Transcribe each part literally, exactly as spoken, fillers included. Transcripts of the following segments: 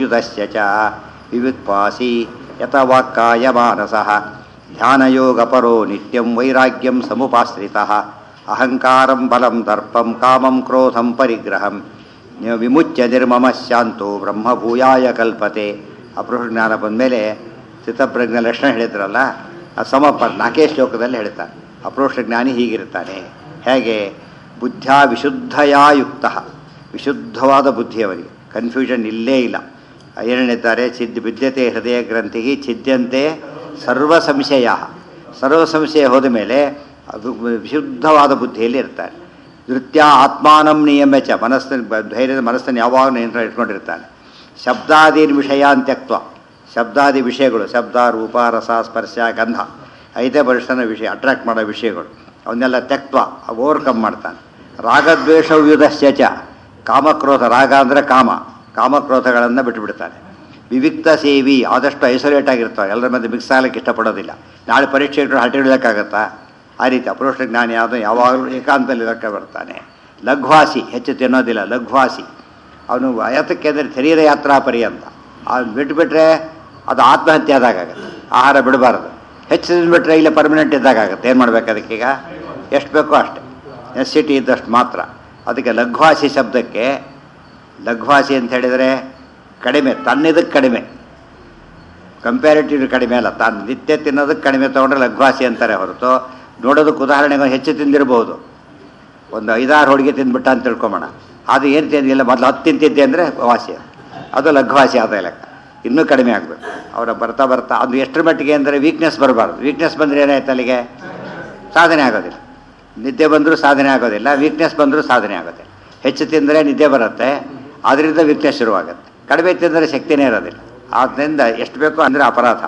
ಯುತಸ್ಯ ಚ ವಿವಿಕ್ಪಾಸಿ ಯತವಾಕ್ಕಾಯ ಮಾನಸಃ ಧ್ಯಾನಯೋಗಪರೋ ನಿತ್ಯಂ ವೈರಾಗ್ಯಂ ಸಮುಪಾಶ್ರಿತಃ ಅಹಂಕಾರಂ ಬಲಂ ದರ್ಪಂ ಕಾಮಂ ಕ್ರೋಧಂ ಪರಿಗ್ರಹಂ ವಿಮುಚ್ಯ ನಿರ್ಮಮ ಶಾಂತೋ ಬ್ರಹ್ಮಭೂಯಾಯ ಕಲ್ಪತೆ. ಅಪರೋಕ್ಷ ಜ್ಞಾನ ಬಂದಮೇಲೆ ಸ್ಥಿತಪ್ರಜ್ಞ ಲಕ್ಷಣ ಹೇಳಿದ್ರಲ್ಲ, ಆ ಸಮಪ ನಾಲ್ಕೇ ಶ್ಲೋಕದಲ್ಲಿ ಹೇಳ್ತಾರೆ. ಅಪರೋಕ್ಷ ಜ್ಞಾನಿ ಹೀಗಿರ್ತಾನೆ. ಹೇಗೆ? ಬುದ್ಧ್ಯಾ ವಿಶುದ್ಧಯಾ ಯುಕ್ತ, ವಿಶುದ್ಧವಾದ ಬುದ್ಧಿಯವರಿಗೆ ಕನ್ಫ್ಯೂಷನ್ ಇಲ್ಲೇ ಇಲ್ಲ. ಏನೇಳಿದ್ದಾರೆ? ಚಿದ್ ವಿದ್ಯತೆ ಹೃದಯ ಗ್ರಂಥಿ ಛಿದ್ಯಂತೆ ಸರ್ವ ಸಂಶಯ. ಸರ್ವ ಸಂಶಯ ಹೋದ ಮೇಲೆ ಅದು ವಿಶುದ್ಧವಾದ ಬುದ್ಧಿಯಲ್ಲಿ ಇರ್ತಾರೆ. ನೃತ್ಯ ಆತ್ಮಾನಂ ನಿಯಮ ಚ, ಮನಸ್ಸನ್ನು ಧೈರ್ಯದ ಮನಸ್ಸನ್ನು ಯಾವಾಗ ನಿಯಂತ್ರಣ ಇಟ್ಕೊಂಡಿರ್ತಾನೆ. ಶಬ್ದಾದೀನ್ ವಿಷಯಾನ್ ತ್ಯಕ್ತ್ವ, ಶಬ್ದಾದಿ ವಿಷಯಗಳು, ಶಬ್ದ ರೂಪ ರಸ ಸ್ಪರ್ಶ ಗಂಧ, ಐದೇ ವರ್ಷನ ವಿಷಯ ಅಟ್ರಾಕ್ಟ್ ಮಾಡೋ ವಿಷಯಗಳು, ಅವನ್ನೆಲ್ಲ ತ್ಯಕ್ತ್ವ ಓವರ್ಕಮ್ ಮಾಡ್ತಾನೆ. ರಾಗದ್ವೇಷವ್ಯುಧಸ್ಯ ಚ, ಕಾಮಕ್ರೋಧ, ರಾಗ ಅಂದರೆ ಕಾಮ, ಕಾಮಕ್ರೋಧಗಳನ್ನು ಬಿಟ್ಟುಬಿಡ್ತಾನೆ. ವಿವಿಕ್ತ ಸೇವಿ, ಆದಷ್ಟು ಐಸೋಲೇಟ್ ಆಗಿರ್ತಾವೆ, ಎಲ್ಲರ ಮಧ್ಯೆ ಮಿಕ್ಸ್ ಆಗಲಿಕ್ಕೆ ಇಷ್ಟಪಡೋದಿಲ್ಲ. ನಾಳೆ ಪರೀಕ್ಷೆ ಇಟ್ಟರು ಹರಟೆ ಹಿಡಿಯೋಕ್ಕಾಗತ್ತಾ? ಆ ರೀತಿ ಅಪರೋಕ್ಷ ಜ್ಞಾನಿ ಆದ ಯಾವಾಗಲೂ ಏಕಾಂತದಲ್ಲಿ ಇರೋಕ್ಕೆ ಬರ್ತಾನೆ. ಲಘ್ವಾಸಿ, ಹೆಚ್ಚು ತಿನ್ನೋದಿಲ್ಲ, ಲಘ್ವಾಸಿ. ಅವನು ಅಯತಕ್ಕೆ ಅಂದರೆ ಶರೀರ ಯಾತ್ರಾ ಪರ್ಯಂತ. ಅವನು ಬಿಟ್ಟುಬಿಟ್ರೆ ಅದು ಆತ್ಮಹತ್ಯೆ ಆದಾಗತ್ತೆ. ಆಹಾರ ಬಿಡಬಾರ್ದು. ಹೆಚ್ಚು ತಿಂದುಬಿಟ್ರೆ ಇಲ್ಲ ಪರ್ಮನೆಂಟ್ ಇದ್ದಾಗತ್ತೆ. ಏನು ಮಾಡಬೇಕು ಅದಕ್ಕೀಗ? ಎಷ್ಟು ಬೇಕೋ ಅಷ್ಟೇ, ನೆಸಿಟಿ ಇದ್ದಷ್ಟು ಮಾತ್ರ. ಅದಕ್ಕೆ ಲಘ್ವಾಸಿ ಶಬ್ದಕ್ಕೆ, ಲಘ್ವಾಸಿ ಅಂತ ಹೇಳಿದರೆ ಕಡಿಮೆ, ತನ್ನಿದಕ್ಕೆ ಕಡಿಮೆ, ಕಂಪ್ಯಾರಿಟಿವ್ ಕಡಿಮೆ ಅಲ್ಲ, ತಾನು ನಿತ್ಯ ತಿನ್ನೋದಕ್ಕೆ ಕಡಿಮೆ ತೊಗೊಂಡ್ರೆ ಲಘ್ವಾಸಿ ಅಂತಾರೆ ಹೊರತು, ನೋಡೋದಕ್ಕೆ ಉದಾಹರಣೆಗೆ ಹೆಚ್ಚು ತಿಂದಿರ್ಬೋದು. ಒಂದು ಐದಾರು ಹೋಳಿಗೆ ತಿಂದ್ಬಿಟ್ಟ ಅಂತ ತಿಳ್ಕೊಂಬೋಣ. ಅದು ಏನು ತಿಂದಿಲ್ಲ, ಮೊದಲು ಹತ್ತು ತಿಂತಿದ್ದೆ ಅಂದರೆ ವಾಸಿ, ಅದು ಲಘ್ವಾಸಿ ಆದ ಲೆಕ್ಕ. ಇನ್ನೂ ಕಡಿಮೆ ಆಗಬೇಕು. ಅವರ ಬರ್ತಾ ಬರ್ತಾ ಅದು ಎಷ್ಟರ ಮಟ್ಟಿಗೆ ಅಂದರೆ ವೀಕ್ನೆಸ್ ಬರಬಾರ್ದು. ವೀಕ್ನೆಸ್ ಬಂದರೆ ಏನಾಯ್ತು ಅಲ್ಲಿಗೆ? ಸಾಧನೆ ಆಗೋದಿಲ್ಲ. ನಿದ್ದೆ ಬಂದರೂ ಸಾಧನೆ ಆಗೋದಿಲ್ಲ, ವೀಕ್ನೆಸ್ ಬಂದರೂ ಸಾಧನೆ ಆಗೋದಿಲ್ಲ. ಹೆಚ್ಚು ತಿಂದರೆ ನಿದ್ದೆ ಬರುತ್ತೆ, ಅದರಿಂದ ವೀಕ್ನೆಸ್ ಶುರುವಾಗುತ್ತೆ. ಕಡಿಮೆ ತಿಂದರೆ ಶಕ್ತಿನೇ ಇರೋದಿಲ್ಲ. ಆದ್ದರಿಂದ ಎಷ್ಟು ಬೇಕೋ ಅಂದರೆ ಅಪರಾಧ.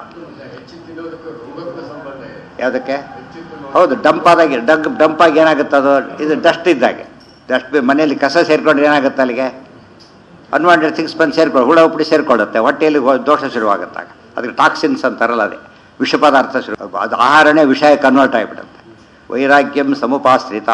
ಯಾವುದಕ್ಕೆ? ಹೌದು, ಡಂಪಾದಾಗಿ ಡಗ್ ಡಂಪಾಗಿ ಏನಾಗುತ್ತೆ ಅದು? ಇದು ಡಸ್ಟ್ ಇದ್ದಾಗೆ. ಡಸ್ಟ್ ಮನೆಯಲ್ಲಿ ಕಸ ಸೇರಿಕೊಂಡ್ರೆ ಏನಾಗುತ್ತೆ ಅಲ್ಲಿಗೆ? ಅನ್ವಾಂಟೆಡ್ ಥಿಂಗ್ಸ್ ಬಂದು ಸೇರ್ಕೊಳ್ಳೋ, ಹುಳ ಉಪ್ಪಡಿ ಸೇರಿಕೊಳ್ಳುತ್ತೆ, ಹೊಟ್ಟೆಯಲ್ಲಿ ದೋಷ ಶುರುವಾಗುತ್ತಾಗ. ಅದಕ್ಕೆ ಟಾಕ್ಸಿನ್ಸ್ ಅಂತಾರಲ್ಲ, ಅದೇ ವಿಷ ಪದಾರ್ಥ ಶುರು, ಅದು ಆಹಾರನೇ ವಿಷಯ ಕನ್ವರ್ಟ್ ಆಗಿಬಿಡುತ್ತೆ. ವೈರಾಗ್ಯಂ ಸಮುಪಾಶ್ರಿತ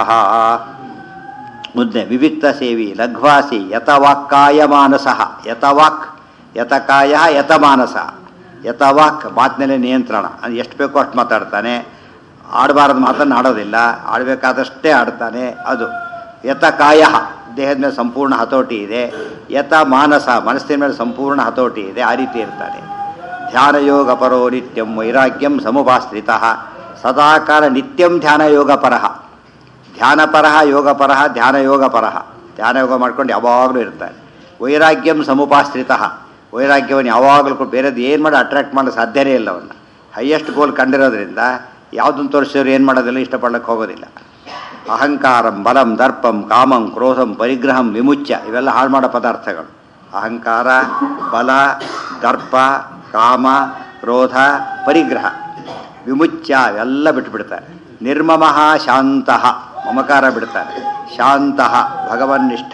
ಮುದ್ದೆ ವಿವಿಕ್ತ ಸೇವಿ ಲಘ್ವಾಸಿ ಯತವಾಕ್ಕಾಯ ಮಾನಸಃ. ಯತವಾಕ್, ಯತಕಾಯ ಯತಮಾನಸ. ಯತವಾಕ್ ಮಾತಿನಲ್ಲಿ ನಿಯಂತ್ರಣ, ಅದು ಎಷ್ಟು ಬೇಕೋ ಅಷ್ಟು ಮಾತಾಡ್ತಾನೆ. ಆಡಬಾರದು ಮಾತನ್ನು ಆಡೋದಿಲ್ಲ, ಆಡಬೇಕಾದಷ್ಟೇ ಆಡ್ತಾನೆ. ಅದು ಯತಕಾಯ, ದೇಹದ ಮೇಲೆ ಸಂಪೂರ್ಣ ಹತೋಟಿ ಇದೆ. ಯತ ಮಾನಸ, ಮನಸ್ಸಿನ ಮೇಲೆ ಸಂಪೂರ್ಣ ಹತೋಟಿ ಇದೆ. ಆ ರೀತಿ ಇರ್ತಾನೆ. ಧ್ಯಾನಯೋಗ ಪರೋ ನಿತ್ಯಂ ವೈರಾಗ್ಯಂ ಸಮುಪಾಶ್ರಿತ. ಸದಾಕಾಲ ನಿತ್ಯಂ ಧ್ಯಾನಯೋಗಪರಃ, ಧ್ಯಾನಪರಃ ಯೋಗಪರಃ ಧ್ಯಾನಯೋಗಪರಃ. ಧ್ಯಾನಯೋಗ ಮಾಡ್ಕೊಂಡು ಯಾವಾಗಲೂ ಇರ್ತಾನೆ. ವೈರಾಗ್ಯಂ ಸಮುಪಾಶ್ರಿತ, ವೈರಾಗ್ಯವನ್ನು ಯಾವಾಗಲೂ ಬೇರೆದು ಏನು ಮಾಡಿ ಅಟ್ರಾಕ್ಟ್ ಮಾಡೋ ಸಾಧ್ಯನೇ ಇಲ್ಲ. ಅವನ್ನ ಹೈಯೆಸ್ಟ್ ಗೋಲ್ ಕಂಡಿರೋದ್ರಿಂದ ಯಾವುದನ್ನು ತೋರಿಸಿದ್ರು ಏನು ಮಾಡೋದಿಲ್ಲ, ಇಷ್ಟಪಡೋಕ್ಕೆ ಹೋಗೋದಿಲ್ಲ. ಅಹಂಕಾರಂ ಬಲಂ ದರ್ಪಂ ಕಾಮಂ ಕ್ರೋಧಂ ಪರಿಗ್ರಹಂ ವಿಮುಚ್ಯ, ಇವೆಲ್ಲ ಹಾಳು ಮಾಡೋ ಪದಾರ್ಥಗಳು. ಅಹಂಕಾರ, ಬಲ, ದರ್ಪ, ಕಾಮ, ಕ್ರೋಧ, ಪರಿಗ್ರಹ, ವಿಮುಚ್ಯ ಇವೆಲ್ಲ ಬಿಟ್ಟುಬಿಡ್ತಾರೆ. ನಿರ್ಮಮಃ ಶಾಂತಃ, ಮಮಕಾರ ಬಿಡ್ತಾರೆ. ಶಾಂತಃ ಭಗವನ್ನಿಷ್ಠ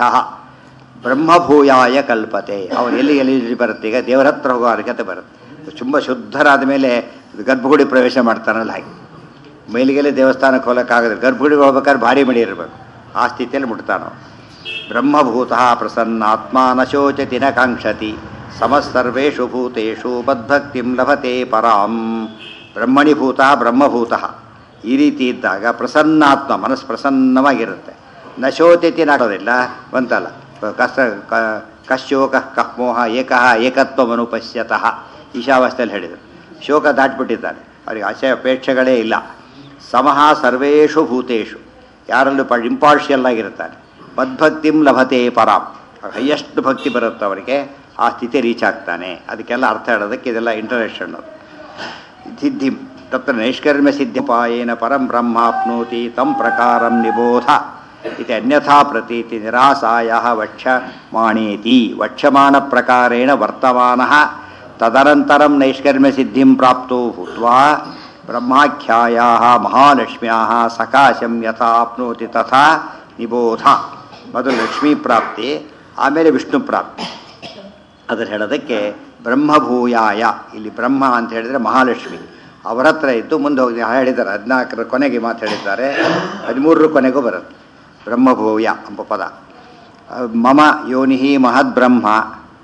ಬ್ರಹ್ಮಭೂಯಾಯ ಕಲ್ಪತೆ. ಅವನು ಎಲ್ಲಿ ಎಲ್ಲಿ ಬರುತ್ತೆ? ಈಗ ದೇವರ ಹತ್ರ ಹೋಗೋ ಅರ್ಹತೆ ಬರುತ್ತೆ. ತುಂಬ ಶುದ್ಧರಾದ ಮೇಲೆ ಗರ್ಭಗುಡಿ ಪ್ರವೇಶ ಮಾಡ್ತಾನಲ್ಲ ಹಾಗೆ. ಮೈಲಿಗೆಲೆ ದೇವಸ್ಥಾನಕ್ಕೆ ಹೋಗೋಕ್ಕಾಗದೆ, ಗರ್ಭಗುಡಿಗೆ ಹೋಗ್ಬೇಕಾದ್ರೆ ಭಾರಿ ಮಡಿ ಇರಬೇಕು. ಆ ಸ್ಥಿತಿಯಲ್ಲಿ ಮುಟ್ತಾನೋ. ಬ್ರಹ್ಮಭೂತಃ ಪ್ರಸನ್ನಾತ್ಮ ನ ಶೋಚತಿ ನ ಕಾಂಕ್ಷತಿ ಸಮಸ್ಸರ್ವೇಷು ಭೂತೇಷು ಮದ್ಭಕ್ತಿಂ ಲಭತೆ ಪರಾಂ. ಬ್ರಹ್ಮಣಿಭೂತ ಬ್ರಹ್ಮಭೂತಃ. ಈ ರೀತಿ ಇದ್ದಾಗ ಪ್ರಸನ್ನಾತ್ಮ, ಮನಸ್ಸು ಪ್ರಸನ್ನವಾಗಿರುತ್ತೆ. ನ ಶೋಚತಿ ನಾಡೋದಿಲ್ಲ ಬಂತಲ್ಲ. ಕಷ್ಟ ಕಶೋಕ ಕಹ್ಮೋಹ ಏಕಃ ಏಕತ್ವಮನುಪಶ್ಯತಃ ಈಶಾವಾಸ್ಯದಲ್ಲಿ ಹೇಳಿದರು. ಶೋಕ ದಾಟಿಬಿಟ್ಟಿದ್ದಾನೆ, ಅವರಿಗೆ ಆಶಯ ಅಪೇಕ್ಷೆಗಳೇ ಇಲ್ಲ. ಸಮಃ ಸರ್ವೇಷು ಭೂತೇಷು, ಯಾರಲ್ಲೂ ಪ ಇಂಪಾರ್ಷಿಯಲ್ ಆಗಿರ್ತಾನೆ. ಮದ್ಭಕ್ತಿಂ ಲಭತೆ ಪರಾಂ, ಹೈಯೆಸ್ಟ್ ಭಕ್ತಿ ಬರುತ್ತೆ ಅವರಿಗೆ, ಆ ಸ್ಥಿತಿ ರೀಚ್ ಆಗ್ತಾನೆ. ಅದಕ್ಕೆಲ್ಲ ಅರ್ಥ ಹೇಳೋದಕ್ಕೆ ಇದೆಲ್ಲ ಇಂಟರೆಕ್ಷನ್. ಅದು ಸಿದ್ಧಿಂ ತತ್ರ ನೈಷ್ಕರ್ಮ್ಯ ಸಿದ್ಧಿಪಾಯೇನ ಪರಂ ಬ್ರಹ್ಮಾಪ್ನೋತಿ ತಂ ಪ್ರಕಾರಂ ನಿಬೋಧ ಇತಿ ಅನ್ಯಥಾ ಪ್ರತೀತಿ ನಿರಾಸಾಯ ವಕ್ಷ್ಯಮಾಣೇತಿ. ವಕ್ಷ್ಯಮಾಣ ಪ್ರಕಾರೇಣ ವರ್ತಮಾನಃ ತದನಂತರಂ ನೈಷ್ಕರ್ಮ್ಯ ಸಿದ್ಧಿಂ ಪ್ರಾಪ್ತೋ ಭೂತ್ವಾ ಬ್ರಹ್ಮಾಖ್ಯಾಯಾಃ ಮಹಾಲಕ್ಷ್ಮ್ಯಾಃ ಸಕಾಶಂ ಯಥಾ ಆಪ್ನೋತಿ ತಥಾ ನಿಬೋಧ. ಮೊದಲು ಲಕ್ಷ್ಮೀ ಪ್ರಾಪ್ತಿ, ಆಮೇಲೆ ವಿಷ್ಣು ಪ್ರಾಪ್ತಿ. ಅದನ್ನು ಹೇಳೋದಕ್ಕೆ ಬ್ರಹ್ಮಭೂಯಾಯ, ಇಲ್ಲಿ ಬ್ರಹ್ಮ ಅಂತ ಹೇಳಿದರೆ ಮಹಾಲಕ್ಷ್ಮಿ ಅವರ ಹತ್ರ ಇದ್ದು ಮುಂದೆ ಹೋಗಿ ಹೇಳಿದ್ದಾರೆ. ಹದಿನಾಲ್ಕರ ಕೊನೆಗೆ ಮಾತು ಹೇಳಿದ್ದಾರೆ, ಹದಿಮೂರರ ಕೊನೆಗೂ ಬರುತ್ತೆ ಬ್ರಹ್ಮಭೂಯ ಎಂಬ ಪದ. ಮಮ ಯೋನಿ ಮಹದ್ಬ್ರಹ್ಮ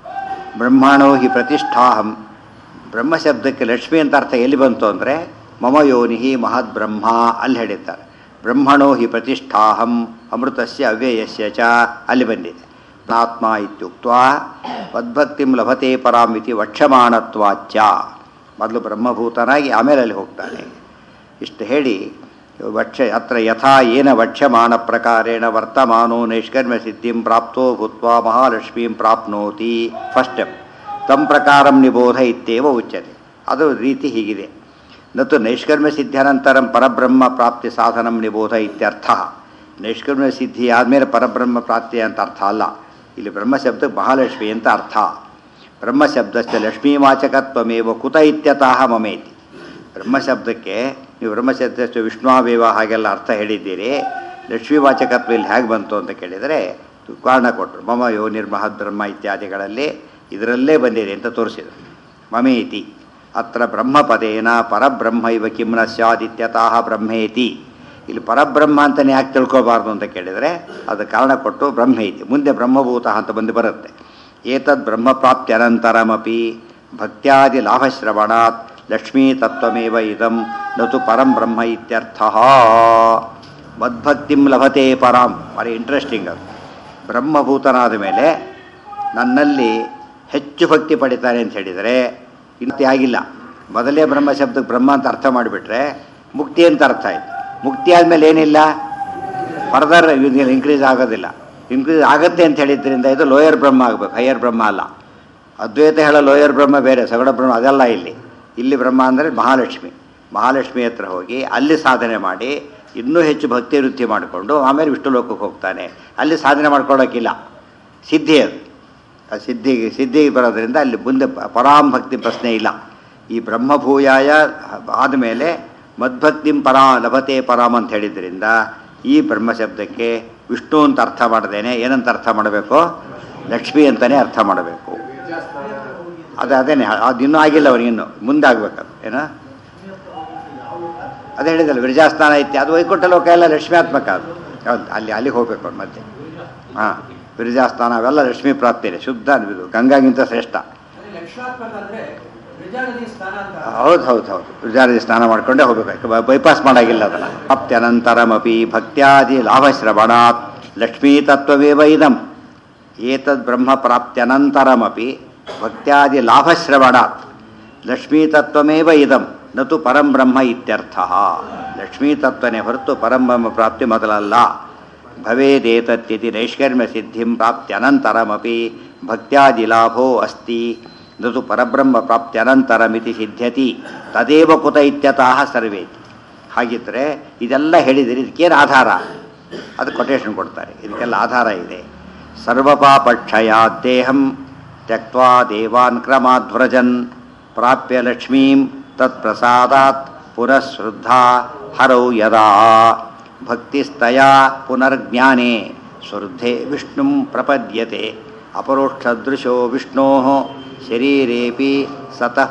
ಬ್ರಹ್ಮಣೋ ಹಿ ಪ್ರತಿಷ್ಠಾಹಂ. ಬ್ರಹ್ಮಶಬ್ದಕ್ಕೆ ಲಕ್ಷ್ಮಿ ಅಂತ ಅರ್ಥ ಎಲ್ಲಿ ಬಂತು ಅಂದರೆ ಮಮ ಯೋನಿಹಿ ಮಹದ್ ಬ್ರಹ್ಮ ಅಲ್ಲಿ ಹೇಳಿದ್ದಾರೆ. ಬ್ರಹ್ಮಣೋ ಹಿ ಪ್ರತಿಷ್ಠಾಹಂ ಅಮೃತಸ್ಯ ಅವ್ಯಯಸ್ಯ ಚ ಅಲ್ಲಿ ಬಂದಿದೆ. ಆತ್ಮ ಇತ್ಯುಕ್ತ್ವಾ ಮದ್ಭಕ್ತಿಂ ಲಭತೆ ಪರಾಂ ಇತಿ ವಕ್ಷಮಾಣತ್ವಾಚ್ಯ. ಮೊದಲು ಬ್ರಹ್ಮಭೂತನಾಗಿ ಆಮೇಲೆ ಅಲ್ಲಿ ಹೋಗ್ತಾನೆ. ಇಷ್ಟು ಹೇಳಿ ವಕ್ಷ ಅತ್ರ ಯಥಾ ಏನ ವಕ್ಷ್ಯಮಾಣ ಪ್ರಕಾರೇಣ ವರ್ತಮಾನೋ ನೈಷ್ಕರ್ಮ್ಯ ಸಿದ್ಧಿಂ ಪ್ರಾಪ್ತೋ ಭೂತ್ವಾ ಮಹಾಲಕ್ಷ್ಮೀಂ ಪ್ರಾಪ್ನೋತಿ. ಫಸ್ಟ್ ಸ್ಟೆಪ್ ತಂ ಪ್ರಕಾರಂ ನಿಬೋಧ ಇತ್ಯೇವ ಉಚ್ಯತೆ. ಅದು ರೀತಿ ಹೀಗಿದೆ. ನತು ನೈಷ್ಕರ್ಮ್ಯ ಸಿದ್ಧ್ಯನಂತರಂ ಪರಬ್ರಹ್ಮ ಪ್ರಾಪ್ತಿ ಸಾಧನಂ ನಿಬೋಧ ಇತ್ಯರ್ಥ. ನೈಷ್ಕರ್ಮ್ಯ ಸಿದ್ಧಿ ಆದಮೇಲೆ ಪರಬ್ರಹ್ಮ ಪ್ರಾಪ್ತಿ ಅಂತ ಅರ್ಥ ಅಲ್ಲ. ಇಲ್ಲಿ ಬ್ರಹ್ಮಶಬ್ದಕ್ಕೆ ಮಹಾಲಕ್ಷ್ಮಿ ಅಂತ ಅರ್ಥ. ಬ್ರಹ್ಮಶಬ್ದಕ್ಕೆ ಲಕ್ಷ್ಮೀವಾಚಕತ್ವಮೇವ ಕುತ ಇತ್ಯತಃ ಮಮೇತಿ. ಬ್ರಹ್ಮಶಬ್ದಕ್ಕೆ ನೀವು ಬ್ರಹ್ಮಶಬ್ದಕ್ಕೆ ವಿಷ್ಣುವೇವ ಹಾಗೆಲ್ಲ ಅರ್ಥ ಹೇಳಿದ್ದೀರಿ, ಲಕ್ಷ್ಮೀವಾಚಕತ್ವ ಇಲ್ಲಿ ಹೇಗೆ ಬಂತು ಅಂತ ಕೇಳಿದರೆ ಕಾರಣ ಕೊಟ್ಟರು. ಮಮ ಯೋ ನಿರ್ಮಹದ್ ಬ್ರಹ್ಮ ಇತ್ಯಾದಿಗಳಲ್ಲಿ ಇದರಲ್ಲೇ ಬಂದಿದೆ ಅಂತ ತೋರಿಸಿದರು. ಮಮೇತಿ ಅತ್ರ ಬ್ರಹ್ಮಪದೇನ ಪರಬ್ರಹ್ಮ ಇವ ಕಿಮ್ನ ಸ್ಯಾದಿತ್ಯತಃ ಬ್ರಹ್ಮೇತಿ. ಇಲ್ಲಿ ಪರಬ್ರಹ್ಮ ಅಂತಲೇ ಯಾಕೆ ತಿಳ್ಕೊಬಾರ್ದು ಅಂತ ಕೇಳಿದರೆ ಅದು ಕಾರಣ ಕೊಟ್ಟು ಬ್ರಹ್ಮೇತಿ, ಮುಂದೆ ಬ್ರಹ್ಮಭೂತ ಅಂತ ಬಂದು ಬರುತ್ತೆ. ಏತದ್ ಬ್ರಹ್ಮಪ್ರಾಪ್ತಿ ಅನಂತರಮಪಿ ಭಕ್ತ್ಯಾದಿ ಲಾಭಶ್ರವಣಾತ್ ಲಕ್ಷ್ಮೀ ತತ್ವಮೇವ ಇದಂ ನತು ಪರಂ ಬ್ರಹ್ಮ ಇತ್ಯರ್ಥಃ. ಮದ್ಭಕ್ತಿಂ ಲಭತೆ ಪರಾಂ. Very interesting. ಅದು ಬ್ರಹ್ಮಭೂತನಾದ ಮೇಲೆ ನನ್ನಲ್ಲಿ ಹೆಚ್ಚು ಭಕ್ತಿ ಪಡಿತಾರೆ ಅಂತ ಹೇಳಿದರೆ ಇಂತಿ ಆಗಿಲ್ಲ. ಮೊದಲೇ ಬ್ರಹ್ಮ ಶಬ್ದಕ್ಕೆ ಬ್ರಹ್ಮ ಅಂತ ಅರ್ಥ ಮಾಡಿಬಿಟ್ರೆ ಮುಕ್ತಿ ಅಂತ ಅರ್ಥ ಆಯಿತು. ಮುಕ್ತಿ ಆದಮೇಲೆ ಏನಿಲ್ಲ, ಫರ್ದರ್ ಇನ್ಕ್ರೀಸ್ ಆಗೋದಿಲ್ಲ. ಇನ್ಕ್ರೀಸ್ ಆಗುತ್ತೆ ಅಂತ ಹೇಳಿದ್ರಿಂದ ಇದು ಲೋಯರ್ ಬ್ರಹ್ಮ ಆಗಬೇಕು, ಹೈಯರ್ ಬ್ರಹ್ಮ ಅಲ್ಲ. ಅದ್ವೈತ ಹೇಳೋ ಲೋಯರ್ ಬ್ರಹ್ಮ ಬೇರೆ, ಸಗುಣ ಬ್ರಹ್ಮ ಅದೆಲ್ಲ. ಇಲ್ಲಿ ಇಲ್ಲಿ ಬ್ರಹ್ಮ ಅಂದರೆ ಮಹಾಲಕ್ಷ್ಮಿ. ಮಹಾಲಕ್ಷ್ಮಿ ಹತ್ರ ಹೋಗಿ ಅಲ್ಲಿ ಸಾಧನೆ ಮಾಡಿ ಇನ್ನೂ ಹೆಚ್ಚು ಭಕ್ತಿ ವೃತ್ತಿ ಮಾಡಿಕೊಂಡು ಆಮೇಲೆ ವಿಷ್ಣು ಲೋಕಕ್ಕೆ ಹೋಗ್ತಾನೆ. ಅಲ್ಲಿ ಸಾಧನೆ ಮಾಡ್ಕೊಳ್ಳೋಕ್ಕಿಲ್ಲ, ಸಿದ್ಧಿ ಅದು. ಆ ಸಿದ್ಧಿಗೆ ಸಿದ್ಧಿಗೆ ಬರೋದ್ರಿಂದ ಅಲ್ಲಿ ಮುಂದೆ ಪರಾಂ ಭಕ್ತಿ ಪ್ರಶ್ನೆ ಇಲ್ಲ. ಈ ಬ್ರಹ್ಮಭೂಯಾಯ ಆದಮೇಲೆ ಮದ್ಭಕ್ತಿಂ ಪರಾ ಲಭತೆ ಪರಾಮ್ ಅಂತ ಹೇಳಿದ್ರಿಂದ ಈ ಬ್ರಹ್ಮಶಬ್ದಕ್ಕೆ ವಿಷ್ಣು ಅಂತ ಅರ್ಥ ಮಾಡದೇನೆ ಏನಂತ ಅರ್ಥ ಮಾಡಬೇಕು, ಲಕ್ಷ್ಮಿ ಅಂತಲೇ ಅರ್ಥ ಮಾಡಬೇಕು. ಅದು ಅದೇನೆ, ಅದು ಇನ್ನೂ ಆಗಿಲ್ಲ ಅವನಿಗಿನ್ನು, ಮುಂದೆ ಆಗ್ಬೇಕದು. ಏನೋ ಅದೇ ಹೇಳಿದಲ್ಲ ವಿರಜಾಸ್ಥಾನ ಐತಿ, ಅದು ವೈಕುಂಠ ಲೋಕ ಎಲ್ಲ ಲಕ್ಷ್ಮ್ಯಾತ್ಮಕ. ಅದು ಹೌದು, ಅಲ್ಲಿ ಅಲ್ಲಿಗೆ ಹೋಗ್ಬೇಕು ಅವ್ರು ಮತ್ತೆ. ಹಾಂ, ವಿರಜಾಸ್ಥಾನ ಅವೆಲ್ಲ ಲಕ್ಷ್ಮೀ ಪ್ರಾಪ್ತಿನೇ, ಶುದ್ಧ ಇದು, ಗಂಗಾಗಿಂತ ಶ್ರೇಷ್ಠ. ಹೌದು ಹೌದು ಹೌದು ವಿರಜಾನದಿ ಸ್ನಾನ ಮಾಡ್ಕೊಂಡೇ ಹೋಗ್ಬೇಕು, ಬೈಪಾಸ್ ಮಾಡೋಂಗಿಲ್ಲ ಅದನ್ನು. ಪ್ರಾಪ್ತ್ಯನಂತರಮಪಿ ಭಕ್ತ್ಯಾದಿ ಲಾಭಶ್ರವಣಾತ್ ಲಕ್ಷ್ಮೀ ತತ್ವವೇವ ಇದಂ. ಏತದ್ ಬ್ರಹ್ಮ ಪ್ರಾಪ್ತ್ಯನಂತರಮಪಿ ಭಕ್ತ್ಯಾದಿ ಲಾಭಶ್ರವಣಾತ್ ಲಕ್ಷ್ಮೀ ತತ್ವಮೇವ ಇದಂ ನತು ಪರಂ ಬ್ರಹ್ಮ ಇತ್ಯರ್ಥ. ಲಕ್ಷ್ಮೀ ತತ್ವನೇ ಹೊರತು ಪರಂ ಬ್ರಹ್ಮ ಪ್ರಾಪ್ತಿ ಮೊದಲಲ್ಲ. ಭವೇದೇತತ್ಯಿತಿ ನೈಷ್ಕರ್ಮ್ಯ ಸಿದ್ಧಿಂ ಪ್ರಾಪ್ತ್ಯನಂತರಮಪಿ ಭಕ್ತ್ಯಾದಿ ಲಾಭೋ ಅಸ್ತಿ ನತು ಪರಬ್ರಹ್ಮ ಪ್ರಾಪ್ತ್ಯನಂತರಮಿತಿ ಸಿದ್ಧ್ಯತಿ ತದೇವ ಕುತ ಇತ್ಯತಃ ಸರ್ವೇತಿ. ಹಾಗಿದ್ದರೆ ಇದೆಲ್ಲ ಹೇಳಿದರೆ ಇದಕ್ಕೇನು ಆಧಾರ? ಅದು ಕೊಟೇಶನ್ ಕೊಡ್ತಾರೆ. ಇದಕ್ಕೆಲ್ಲ ಆಧಾರ ಇದೆ. ಸರ್ವಪಾಪಕ್ಷಯಾ ದೇಹಂ ತ್ಯಕ್ತ್ವಾ ದೇವಾನ್ ಕ್ರಮಾಧ್ವ್ರಜನ್ ಪ್ರಾಪ್ಯ ಲಕ್ಷ್ಮೀಂ ತತ್ಪ್ರಸಾದಾತ್ ಪುನಃಶ್ರದ್ಧಾ ಹರೌ ಯದಾ ಭಕ್ತಿಸ್ತಯಾ ಪುನರ್ಜ್ಞಾನೇ ಸ್ವೃದ್ಧೇ ವಿಷ್ಣುಂ ಪ್ರಪದ್ಯತೆ ಅಪರೋಕ್ಷದೃಶೋ ವಿಷ್ಣೋಃ ಶರೀರೇಪಿ ಸತಃ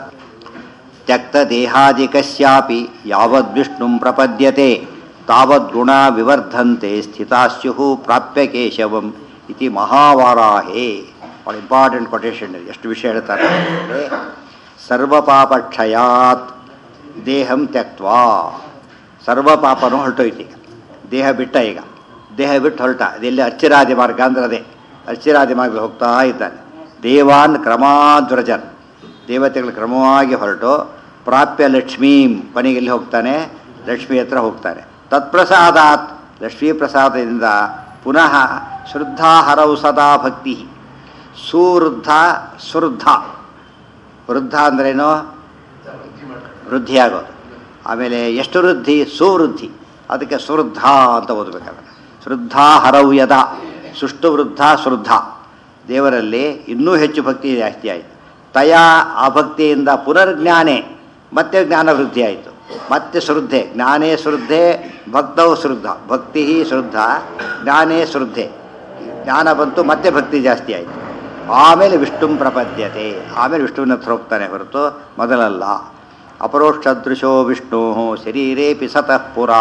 ತ್ಯಕ್ತದೇಹಾದಿಕಸ್ಯಾಪಿ ಯಾವದ್ವಿಷ್ಣುಂ ಪ್ರಪದ್ಯತೆ ತಾವದ್ಗುಣಾ ವಿವರ್ಧಂತೆ ಸ್ಥಿತಾಸ್ಯುಃ ಪ್ರಾಪ್ಯ ಕೇಶವಂ ಇತಿ ಮಹಾವಾರಾಹೇ. ಭಾಳ ಇಂಪಾರ್ಟೆಂಟ್ ಕೊಟೇಶನ್. ಎಷ್ಟು ವಿಷಯ ಹೇಳ್ತಾರೆ ಅಂದರೆ, ಸರ್ವಪಾಪಕ್ಷಯಾತ್ ದೇಹಂ ತ್ಯಕ್ತ್ವಾ. ಸರ್ವ ಪಾಪನೂ ಹೊರಟೋಯ್ತು. ಈಗ ದೇಹ ಬಿಟ್ಟ, ಈಗ ದೇಹ ಬಿಟ್ಟು ಹೊರಟ. ಅದೆಲ್ಲಿ ಅಚ್ಚಿರಾದಿ ಮಾರ್ಗ ಅಂದ್ರೆ ಅದೇ ಅಚ್ಚಿರಾದಿ ಮಾರ್ಗ ಹೋಗ್ತಾ ಇದ್ದಾನೆ. ದೇವಾನ್ ಕ್ರಮಾಧ್ವ್ರಜನ್, ದೇವತೆಗಳು ಕ್ರಮವಾಗಿ ಹೊರಟು ಪ್ರಾಪ್ಯ ಲಕ್ಷ್ಮೀಂ, ಕೊನೆಗೆ ಎಲ್ಲಿ ಹೋಗ್ತಾನೆ? ಲಕ್ಷ್ಮೀ ಹತ್ರ ಹೋಗ್ತಾನೆ. ತತ್ಪ್ರಸಾದಾತ್, ಲಕ್ಷ್ಮೀ ಪ್ರಸಾದದಿಂದ ಪುನಃ ಶ್ರದ್ಧಾ ಹರವು ಸದಾ ಭಕ್ತಿ. ಸುವೃದ್ಧ ಸುವೃದ್ಧ, ವೃದ್ಧ ಅಂದ್ರೇನು? ವೃದ್ಧಿಯಾಗೋದು. ಆಮೇಲೆ ಎಷ್ಟು ವೃದ್ಧಿ? ಸುವೃದ್ಧಿ. ಅದಕ್ಕೆ ಸುವೃದ್ಧ ಅಂತ ಓದಬೇಕಾದ್ರೆ ಶ್ರದ್ಧಾ ಹರವು ಯದ. ಸುಷ್ಟು ವೃದ್ಧ ಶ್ರದ್ಧಾ, ದೇವರಲ್ಲಿ ಇನ್ನೂ ಹೆಚ್ಚು ಭಕ್ತಿ ಜಾಸ್ತಿ ಆಯಿತು. ತಯಾ ಆ ಭಕ್ತಿಯಿಂದ ಪುನರ್ಜ್ಞಾನೇ, ಮತ್ತೆ ಜ್ಞಾನ ವೃದ್ಧಿ ಆಯಿತು. ಮತ್ತೆ ಶ್ರದ್ಧೆ, ಜ್ಞಾನೇ ಶ್ರದ್ಧೆ ಭಕ್ತವು ಶ್ರದ್ಧ, ಭಕ್ತಿ ಶ್ರದ್ಧಾ ಜ್ಞಾನೇ ಶ್ರದ್ಧೆ. ಜ್ಞಾನ ಬಂತು, ಮತ್ತೆ ಭಕ್ತಿ ಜಾಸ್ತಿ ಆಯಿತು. ಆಮೇಲೆ ವಿಷ್ಣುಂ ಪ್ರಪದ್ಯತೆ, ಆಮೇಲೆ ವಿಷ್ಣುವಿನ ಹತ್ರ ಹೋಗ್ತಾನೆ ಹೊರತು ಮೊದಲಲ್ಲ. ಅಪರೋಕ್ಷದೃಶೋ ವಿಷ್ಣು ಶರೀರೇಪಿ ಸತಃ ಪುರಾ